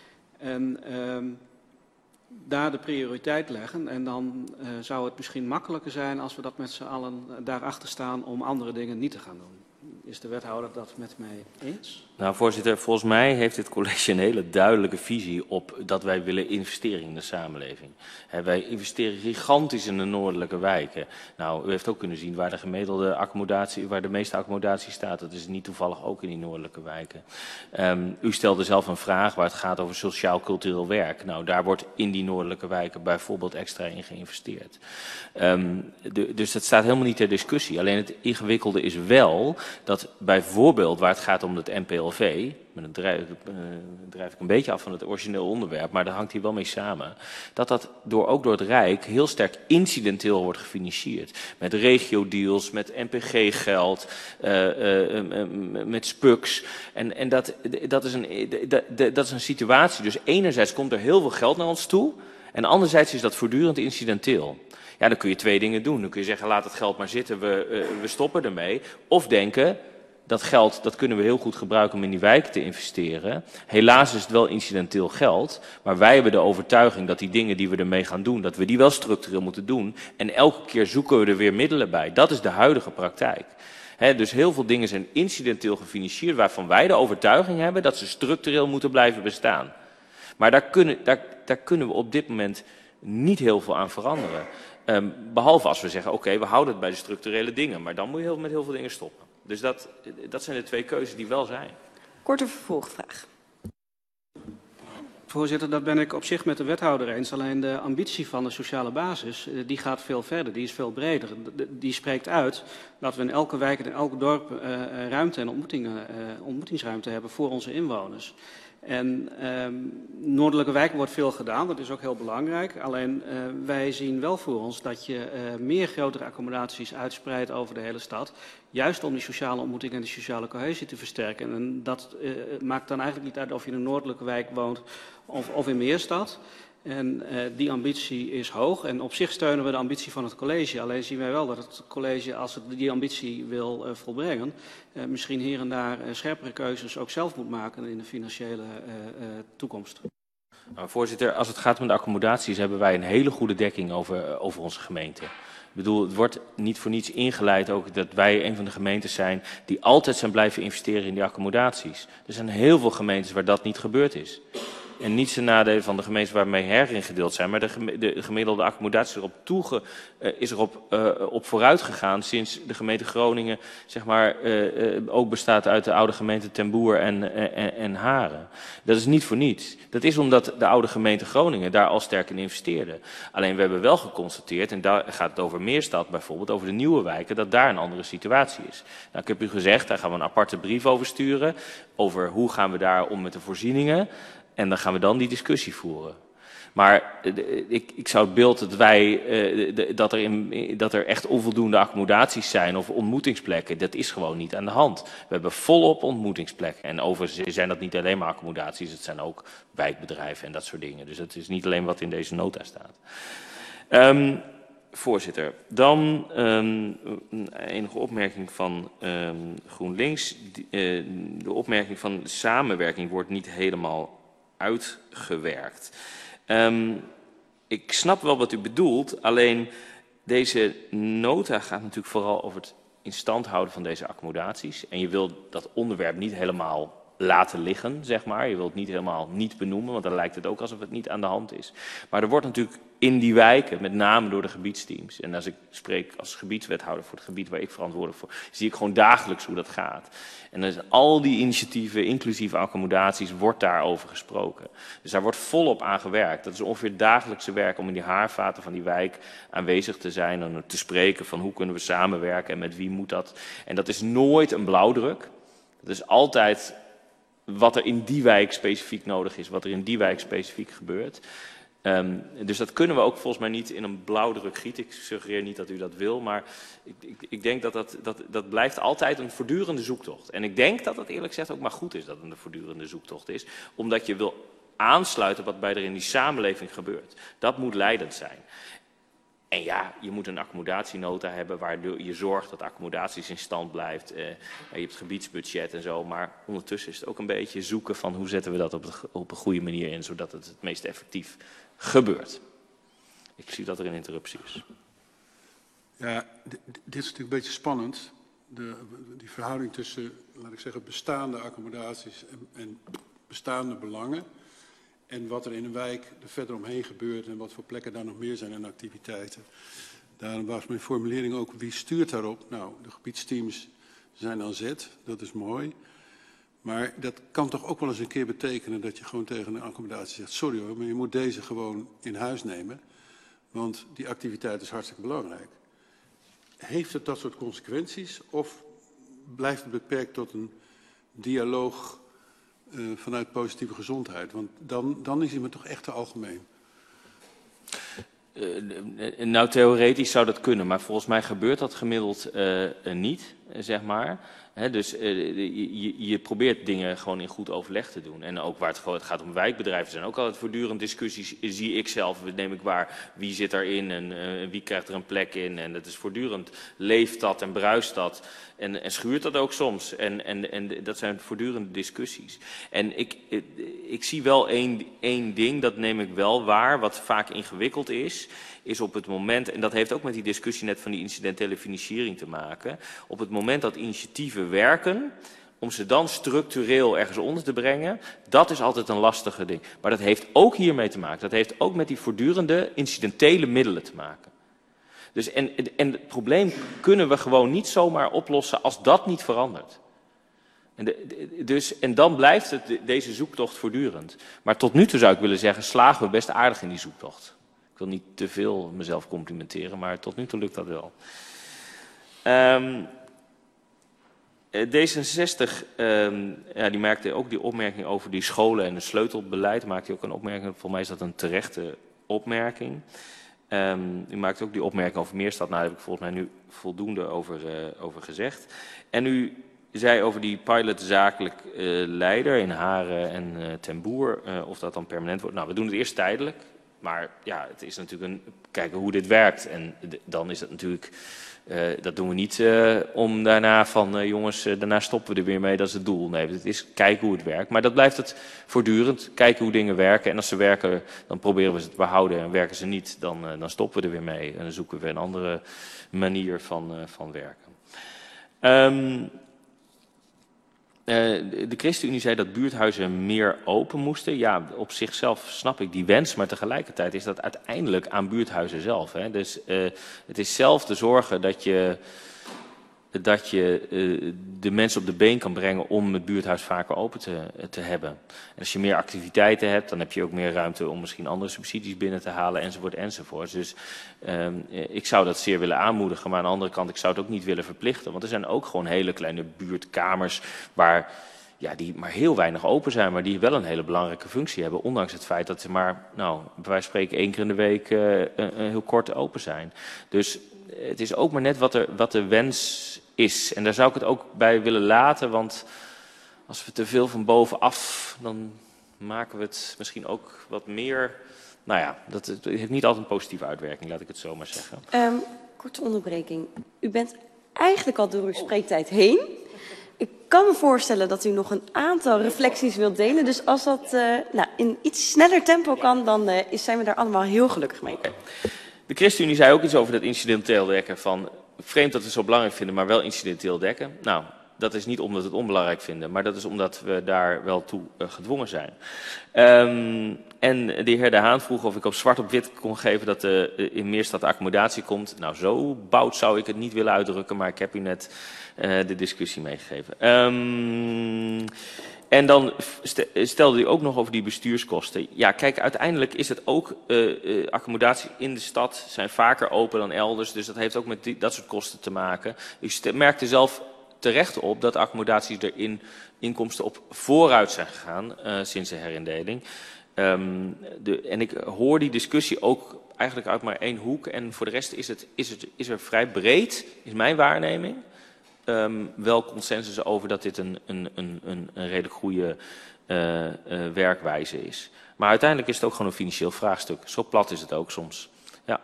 I: en um, daar de prioriteit leggen. En dan uh, zou het misschien makkelijker zijn als we dat met z'n allen daarachter staan om andere dingen niet te gaan doen. Is de wethouder dat met mij eens?
M: Nou, voorzitter, volgens mij heeft dit college een hele duidelijke visie op dat wij willen investeren in de samenleving. He, wij investeren gigantisch in de noordelijke wijken. Nou, u heeft ook kunnen zien waar de gemiddelde accommodatie, waar de meeste accommodatie staat. Dat is niet toevallig ook in die noordelijke wijken. Um, u stelde zelf een vraag waar het gaat over sociaal-cultureel werk. Nou, daar wordt in die noordelijke wijken bijvoorbeeld extra in geïnvesteerd. Um, de, dus dat staat helemaal niet ter discussie. Alleen het ingewikkelde is wel dat bijvoorbeeld waar het gaat om het N P L V, maar dan drijf, uh, drijf ik een beetje af van het origineel onderwerp, maar daar hangt hier wel mee samen, dat dat door, ook door het Rijk heel sterk incidenteel wordt gefinancierd. Met regio-deals, met N P G-geld, uh, uh, uh, met S P U Cs. En, en dat, dat, is een, dat, dat is een situatie. Dus enerzijds komt er heel veel geld naar ons toe en anderzijds is dat voortdurend incidenteel. Ja, dan kun je twee dingen doen. Dan kun je zeggen, laat het geld maar zitten, we, uh, we stoppen ermee. Of denken, dat geld dat kunnen we heel goed gebruiken om in die wijken te investeren. Helaas is het wel incidenteel geld, maar wij hebben de overtuiging dat die dingen die we ermee gaan doen, dat we die wel structureel moeten doen. En elke keer zoeken we er weer middelen bij. Dat is de huidige praktijk. He, dus heel veel dingen zijn incidenteel gefinancierd, waarvan wij de overtuiging hebben dat ze structureel moeten blijven bestaan. Maar daar kunnen, daar, daar kunnen we op dit moment niet heel veel aan veranderen. Um, behalve als we zeggen, oké, okay, we houden het bij de structurele dingen. Maar dan moet je heel, met heel veel dingen stoppen. Dus dat, dat zijn de twee keuzes die wel zijn.
B: Korte vervolgvraag.
I: Voorzitter, dat ben ik op zich met de wethouder eens. Alleen de ambitie van de sociale basis, die gaat veel verder, die is veel breder. Die spreekt uit dat we in elke wijk en in elk dorp uh, ruimte en ontmoetingen, uh, ontmoetingsruimte hebben voor onze inwoners. En uh, noordelijke wijken wordt veel gedaan, dat is ook heel belangrijk. Alleen uh, wij zien wel voor ons dat je uh, meer grotere accommodaties uitspreidt over de hele stad. Juist om die sociale ontmoeting en die sociale cohesie te versterken. En dat uh, maakt dan eigenlijk niet uit of je in een noordelijke wijk woont of, of in Meerstad. En uh, die ambitie is hoog en op zich steunen we de ambitie van het college. Alleen zien wij wel dat het college, als het die ambitie wil uh, volbrengen, uh, misschien hier en daar uh, scherpere keuzes ook zelf moet maken in de financiële uh, uh, toekomst.
M: Nou, voorzitter, als het gaat om de accommodaties hebben wij een hele goede dekking over, over onze gemeente. Ik bedoel, het wordt niet voor niets ingeleid ook dat wij een van de gemeentes zijn die altijd zijn blijven investeren in die accommodaties. Er zijn heel veel gemeentes waar dat niet gebeurd is. En niet ten nadele van de gemeentes waarmee heringedeeld zijn, maar de, gem de gemiddelde accommodatie erop toege, uh, is erop uh, op vooruit gegaan sinds de gemeente Groningen zeg maar, uh, uh, ook bestaat uit de oude gemeente Ten Boer en, uh, en, en Haren. Dat is niet voor niets. Dat is omdat de oude gemeente Groningen daar al sterk in investeerde. Alleen we hebben wel geconstateerd, en daar gaat het over Meerstad bijvoorbeeld, over de nieuwe wijken, dat daar een andere situatie is. Nou, ik heb u gezegd, daar gaan we een aparte brief over sturen, over hoe gaan we daar om met de voorzieningen. En dan gaan we dan die discussie voeren. Maar ik, ik zou het beeld dat wij, dat er, in, dat er echt onvoldoende accommodaties zijn of ontmoetingsplekken, dat is gewoon niet aan de hand. We hebben volop ontmoetingsplekken. En overigens zijn dat niet alleen maar accommodaties, het zijn ook wijkbedrijven en dat soort dingen. Dus dat is niet alleen wat in deze nota staat. Um, Voorzitter, dan um, enige opmerking van um, GroenLinks. Uh, de opmerking van de samenwerking wordt niet helemaal uitgewerkt. Um, ik snap wel wat u bedoelt, alleen deze nota gaat natuurlijk vooral over het in stand houden van deze accommodaties. En je wilt dat onderwerp niet helemaal laten liggen, zeg maar. Je wilt het niet helemaal niet benoemen, want dan lijkt het ook alsof het niet aan de hand is. Maar er wordt natuurlijk in die wijken, met name door de gebiedsteams, en als ik spreek als gebiedswethouder voor het gebied waar ik verantwoordelijk voor, zie ik gewoon dagelijks hoe dat gaat. En dan zijn al die initiatieven, inclusief accommodaties, wordt daarover gesproken. Dus daar wordt volop aan gewerkt. Dat is ongeveer het dagelijkse werk om in die haarvaten van die wijk aanwezig te zijn en te spreken van hoe kunnen we samenwerken en met wie moet dat. En dat is nooit een blauwdruk. Dat is altijd wat er in die wijk specifiek nodig is, wat er in die wijk specifiek gebeurt. Um, dus dat kunnen we ook volgens mij niet in een blauwdruk gieten. Ik suggereer niet dat u dat wil, maar ik, ik, ik denk dat dat, dat dat blijft altijd een voortdurende zoektocht. En ik denk dat het eerlijk gezegd ook maar goed is dat het een voortdurende zoektocht is, omdat je wil aansluiten wat bij er in die samenleving gebeurt. Dat moet leidend zijn. En ja, je moet een accommodatienota hebben waardoor je zorgt dat accommodaties in stand blijft. Uh, je hebt gebiedsbudget en zo, maar ondertussen is het ook een beetje zoeken van hoe zetten we dat op, de, op een goede manier in, zodat het het meest effectief gebeurt. Ik zie dat er een interruptie is.
H: Ja, dit, dit is natuurlijk een beetje spannend. De, die verhouding tussen, laat ik zeggen, bestaande accommodaties en, en bestaande belangen. En wat er in een wijk er verder omheen gebeurt en wat voor plekken daar nog meer zijn en activiteiten. Daarom was mijn formulering ook, wie stuurt daarop? Nou, de gebiedsteams zijn aan zet, dat is mooi. Maar dat kan toch ook wel eens een keer betekenen dat je gewoon tegen een accommodatie zegt, sorry hoor, maar je moet deze gewoon in huis nemen. Want die activiteit is hartstikke belangrijk. Heeft het dat soort consequenties of blijft het beperkt tot een dialoog Uh, vanuit positieve gezondheid? Want dan, dan is hij me toch echt te algemeen.
M: Uh, nou, theoretisch zou dat kunnen, maar volgens mij gebeurt dat gemiddeld uh, uh, niet, zeg maar. He, dus uh, je, je probeert dingen gewoon in goed overleg te doen. En ook waar het, het gaat om wijkbedrijven zijn ook altijd voortdurend discussies. Zie ik zelf, neem ik waar, wie zit erin en uh, wie krijgt er een plek in. En dat is voortdurend, leeft dat en bruist dat. En, en schuurt dat ook soms. En, en, en dat zijn voortdurende discussies. En ik, ik, ik zie wel één, één ding, dat neem ik wel waar, wat vaak ingewikkeld is, is op het moment, en dat heeft ook met die discussie net van die incidentele financiering te maken, op het moment dat initiatieven werken, om ze dan structureel ergens onder te brengen, dat is altijd een lastige ding. Maar dat heeft ook hiermee te maken. Dat heeft ook met die voortdurende incidentele middelen te maken. Dus en, en het probleem kunnen we gewoon niet zomaar oplossen als dat niet verandert. En, de, dus, en dan blijft het, deze zoektocht voortdurend. Maar tot nu toe zou ik willen zeggen, slagen we best aardig in die zoektocht. Ik wil niet te veel mezelf complimenteren, maar tot nu toe lukt dat wel. Um, D zesenzestig, um, ja, die maakte ook die opmerking over die scholen en het sleutelbeleid. Maakte ook een opmerking, voor mij is dat een terechte opmerking. Um, u maakt ook die opmerking over Meerstad, nou daar heb ik volgens mij nu voldoende over, uh, over gezegd. En u zei over die pilot zakelijk uh, leider in Haren en uh, Ten Boer, uh, of dat dan permanent wordt. Nou, we doen het eerst tijdelijk. Maar ja, het is natuurlijk een kijken hoe dit werkt. En de, dan is het natuurlijk, uh, dat doen we niet uh, om daarna van uh, jongens, uh, daarna stoppen we er weer mee, dat is het doel. Nee, het is kijken hoe het werkt. Maar dat blijft het voortdurend, kijken hoe dingen werken. En als ze werken, dan proberen we ze te behouden. En werken ze niet, dan, uh, dan stoppen we er weer mee. En dan zoeken we een andere manier van, uh, van werken. Um, Uh, de ChristenUnie zei dat buurthuizen meer open moesten. Ja, op zichzelf snap ik die wens, maar tegelijkertijd is dat uiteindelijk aan buurthuizen zelf. Hè. Dus uh, het is zelf te zorgen dat je, dat je uh, de mensen op de been kan brengen om het buurthuis vaker open te, te hebben. En als je meer activiteiten hebt, dan heb je ook meer ruimte om misschien andere subsidies binnen te halen, enzovoort, enzovoort. Dus uh, ik zou dat zeer willen aanmoedigen, maar aan de andere kant, ik zou het ook niet willen verplichten. Want er zijn ook gewoon hele kleine buurtkamers waar, ja, die maar heel weinig open zijn, maar die wel een hele belangrijke functie hebben. Ondanks het feit dat ze maar, nou, bij wijze van spreken één keer in de week uh, uh, heel kort open zijn. Dus het is ook maar net wat, er, wat de wens is. En daar zou ik het ook bij willen laten, want als we te veel van bovenaf, dan maken we het misschien ook wat meer. Nou ja, dat het heeft niet altijd een positieve uitwerking, laat ik het zo maar zeggen. Um,
B: korte onderbreking. U bent eigenlijk al door uw spreektijd heen. Ik kan me voorstellen dat u nog een aantal reflecties wilt delen. Dus als dat uh, nou, in iets sneller tempo kan, dan uh, zijn we daar allemaal heel gelukkig mee.
M: Okay. De ChristenUnie zei ook iets over dat incidenteel dekken van vreemd dat we het zo belangrijk vinden, maar wel incidenteel dekken. Nou, dat is niet omdat we het onbelangrijk vinden, maar dat is omdat we daar wel toe uh, gedwongen zijn. Um, en de heer De Haan vroeg of ik op zwart op wit kon geven dat er uh, in Meerstad accommodatie komt. Nou, zo bout zou ik het niet willen uitdrukken, maar ik heb u net uh, de discussie meegegeven. Um, En dan stelde u ook nog over die bestuurskosten. Ja, kijk, uiteindelijk is het ook, uh, uh, accommodatie in de stad zijn vaker open dan elders. Dus dat heeft ook met die, dat soort kosten te maken. U merkte zelf terecht op dat accommodaties er in inkomsten op vooruit zijn gegaan uh, sinds de herindeling. Um, de, en ik hoor die discussie ook eigenlijk uit maar één hoek. En voor de rest is, het, is, het, is er vrij breed, is mijn waarneming, Um, wel consensus over dat dit een, een, een, een redelijk goede uh, uh, werkwijze is. Maar uiteindelijk is het ook gewoon een financieel vraagstuk. Zo plat is het ook soms. Ja.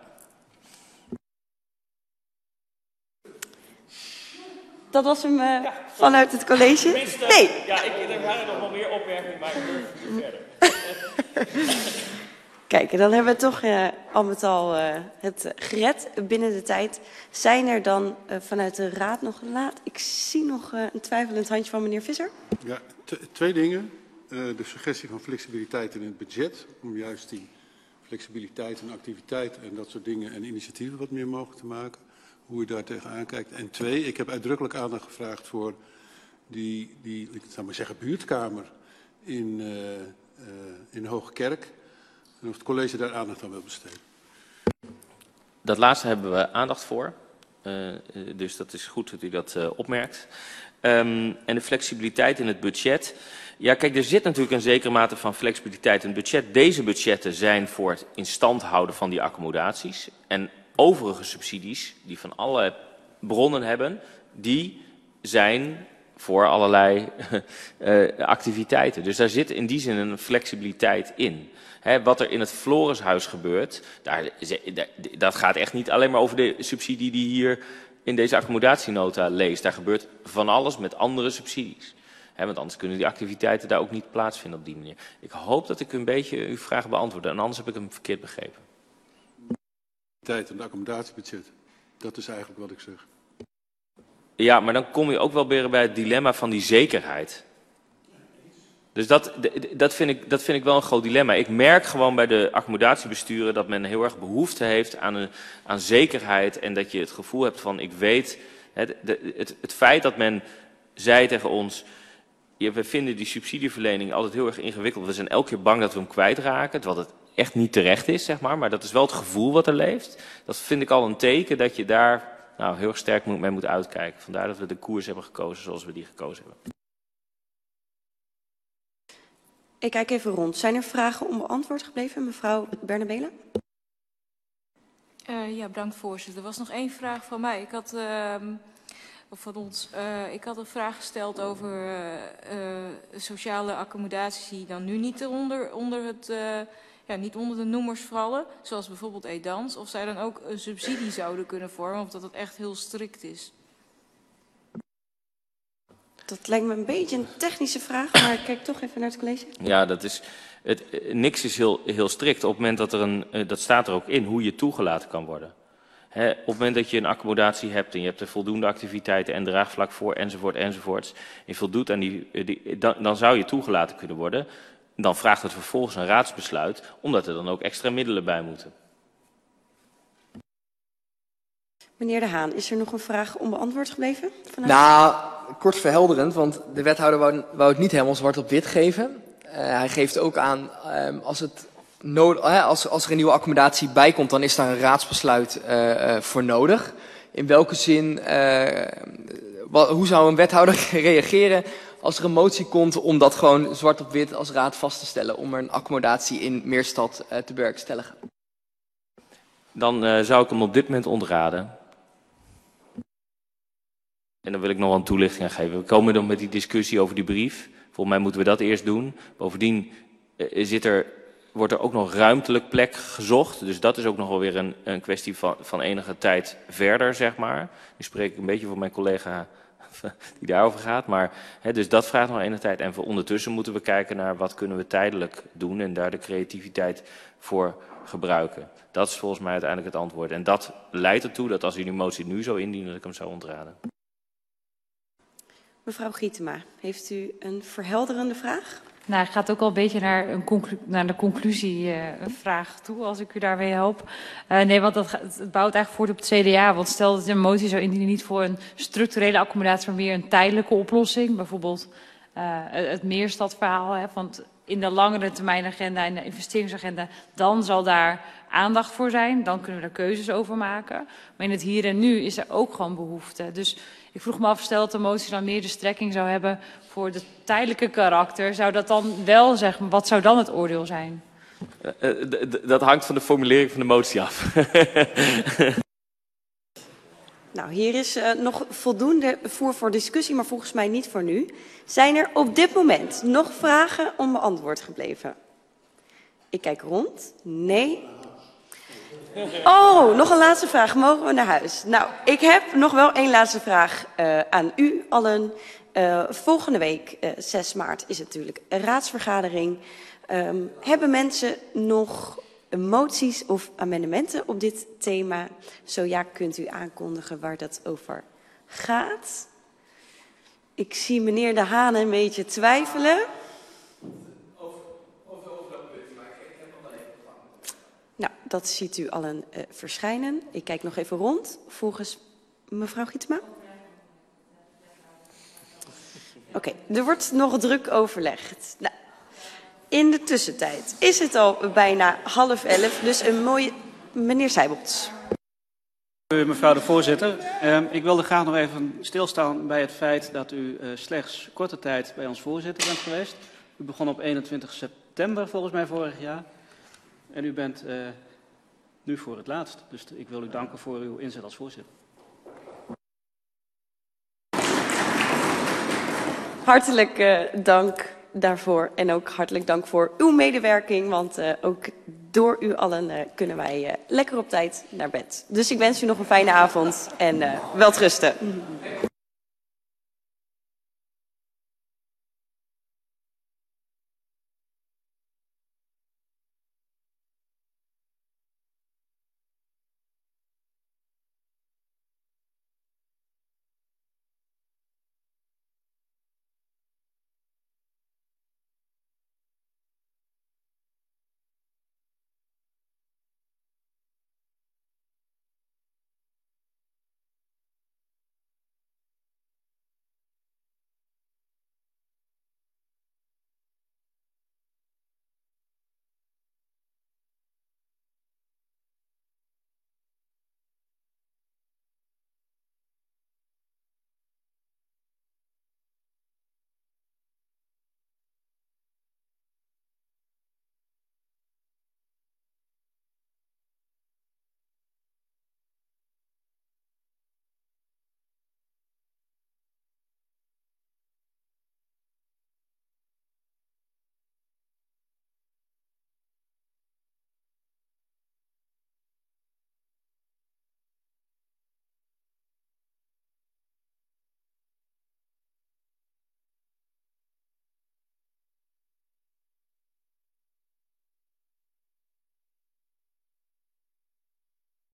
B: Dat was hem uh, ja, vanuit het college?
M: Minste,
B: nee.
M: Ja, ik, er waren nog wel meer opmerkingen, maar ik durf niet verder.
B: Kijk, dan hebben we toch uh, al met al uh, het gered binnen de tijd. Zijn er dan uh, vanuit de raad nog laat? Ik zie nog uh, een twijfelend handje van meneer Visser.
H: Ja, twee dingen. Uh, de suggestie van flexibiliteit in het budget. Om juist die flexibiliteit en activiteit en dat soort dingen en initiatieven wat meer mogelijk te maken. Hoe u daar tegenaan kijkt. En twee, ik heb uitdrukkelijk aandacht gevraagd voor die, die ik zou maar zeggen, buurtkamer in, uh, uh, in Hoogkerk. En of het college daar aandacht aan wil besteden.
M: Dat laatste hebben we aandacht voor. Uh, dus dat is goed dat u dat uh, opmerkt. Um, en de flexibiliteit in het budget. Ja, kijk, er zit natuurlijk een zekere mate van flexibiliteit in het budget. Deze budgetten zijn voor het in stand houden van die accommodaties. En overige subsidies, die van alle bronnen hebben, die zijn voor allerlei uh, activiteiten. Dus daar zit in die zin een flexibiliteit in. He, wat er in het Florishuis gebeurt, daar, dat gaat echt niet alleen maar over de subsidie die hier in deze accommodatienota leest. Daar gebeurt van alles met andere subsidies. He, want anders kunnen die activiteiten daar ook niet plaatsvinden op die manier. Ik hoop dat ik een beetje uw vraag beantwoord en anders heb ik hem verkeerd begrepen.
H: Tijd en de accommodatiebudget, dat is eigenlijk wat ik zeg.
M: Ja, maar dan kom je ook wel weer bij het dilemma van die zekerheid. Dus dat, dat, vind ik, dat vind ik wel een groot dilemma. Ik merk gewoon bij de accommodatiebesturen dat men heel erg behoefte heeft aan, een, aan zekerheid. En dat je het gevoel hebt van, ik weet, het, het, het feit dat men zei tegen ons, ja, we vinden die subsidieverlening altijd heel erg ingewikkeld. We zijn elke keer bang dat we hem kwijtraken, terwijl het echt niet terecht is, zeg maar. Maar dat is wel het gevoel wat er leeft. Dat vind ik al een teken dat je daar nou, heel erg sterk mee moet uitkijken. Vandaar dat we de koers hebben gekozen zoals we die gekozen hebben.
B: Ik kijk even rond. Zijn er vragen onbeantwoord gebleven, mevrouw Bernabela?
K: Uh, ja, bedankt voorzitter. Er was nog één vraag van mij. Ik had, uh, of van ons, uh, ik had een vraag gesteld over uh, uh, sociale accommodaties die dan nu niet onder, onder het uh, ja, niet onder de noemers vallen, zoals bijvoorbeeld Edans, of zij dan ook een subsidie zouden kunnen vormen, of dat het echt heel strikt is?
B: Dat lijkt me een beetje een technische vraag, maar ik kijk toch even naar het college.
M: Ja, dat is, het, niks is heel, heel strikt. Op het moment dat er een, dat staat er ook in, hoe je toegelaten kan worden. He, op het moment dat je een accommodatie hebt en je hebt er voldoende activiteiten en draagvlak voor, enzovoort, enzovoorts, en je voldoet aan die, die dan, dan zou je toegelaten kunnen worden. Dan vraagt het vervolgens een raadsbesluit, omdat er dan ook extra middelen bij moeten.
B: Meneer De Haan, is er nog een vraag onbeantwoord gebleven? Vanuit...
N: Nou, kort verhelderend, want de wethouder wou, wou het niet helemaal zwart op wit geven. Uh, hij geeft ook aan, um, als, het nood, uh, als, als er een nieuwe accommodatie bij komt, dan is daar een raadsbesluit uh, uh, voor nodig. In welke zin, uh, wat, hoe zou een wethouder reageren als er een motie komt om dat gewoon zwart op wit als raad vast te stellen, om er een accommodatie in Meerstad uh, te bewerkstelligen?
M: Dan uh, zou ik hem op dit moment ontraden. En dan wil ik nog wel een toelichting aan geven. We komen dan met die discussie over die brief. Volgens mij moeten we dat eerst doen. Bovendien uh, zit er, wordt er ook nog ruimtelijk plek gezocht. Dus dat is ook nog wel weer een, een kwestie van, van enige tijd verder, zeg maar. Nu spreek ik een beetje voor mijn collega die daarover gaat. Maar, hè, dus dat vraagt nog enige tijd. En voor ondertussen moeten we kijken naar wat kunnen we tijdelijk doen en daar de creativiteit voor gebruiken. Dat is volgens mij uiteindelijk het antwoord. En dat leidt ertoe dat als u die motie nu zou indienen, dat ik hem zou ontraden.
B: Mevrouw Gietema, heeft u een verhelderende vraag?
D: Nou, het gaat ook al een beetje naar, een conclu naar de conclusievraag uh, toe, als ik u daarbij help. Uh, nee, want dat, het bouwt eigenlijk voort op het C D A. Want stel dat je een motie zou indienen, niet voor een structurele accommodatie, maar meer een tijdelijke oplossing. Bijvoorbeeld uh, het Meerstadverhaal. Hè, want in de langere termijn agenda en de investeringsagenda, dan zal daar aandacht voor zijn. Dan kunnen we daar keuzes over maken. Maar in het hier en nu is er ook gewoon behoefte. Dus ik vroeg me af, stel dat de motie dan meer de strekking zou hebben voor de tijdelijke karakter. Zou dat dan wel zeggen, wat zou dan het oordeel zijn?
M: Uh, uh, dat hangt van de formulering van de motie af.
B: Nou, hier is uh, nog voldoende voer voor discussie, maar volgens mij niet voor nu. Zijn er op dit moment nog vragen onbeantwoord gebleven? Ik kijk rond. Nee. Oh, nog een laatste vraag. Mogen we naar huis? Nou, ik heb nog wel één laatste vraag uh, aan u allen. Uh, volgende week, uh, zes maart, is het natuurlijk een raadsvergadering. Um, hebben mensen nog moties of amendementen op dit thema? Zo ja, kunt u aankondigen waar dat over gaat. Ik zie meneer De Haan een beetje twijfelen. Nou, dat ziet u allen uh, verschijnen. Ik kijk nog even rond. Volgens mevrouw Gietema. Oké, okay, er wordt nog druk overlegd. Nou, in de tussentijd is het al bijna half elf, dus een mooie... Meneer Seibold.
I: Mevrouw de voorzitter, uh, ik wilde graag nog even stilstaan bij het feit dat u uh, slechts korte tijd bij ons voorzitter bent geweest. U begon op eenentwintig september volgens mij vorig jaar. En u bent uh, nu voor het laatst. Dus ik wil u danken voor uw inzet als voorzitter.
B: Hartelijk uh, dank daarvoor en ook hartelijk dank voor uw medewerking. Want uh, ook door u allen uh, kunnen wij uh, lekker op tijd naar bed. Dus ik wens u nog een fijne avond en uh, welterusten.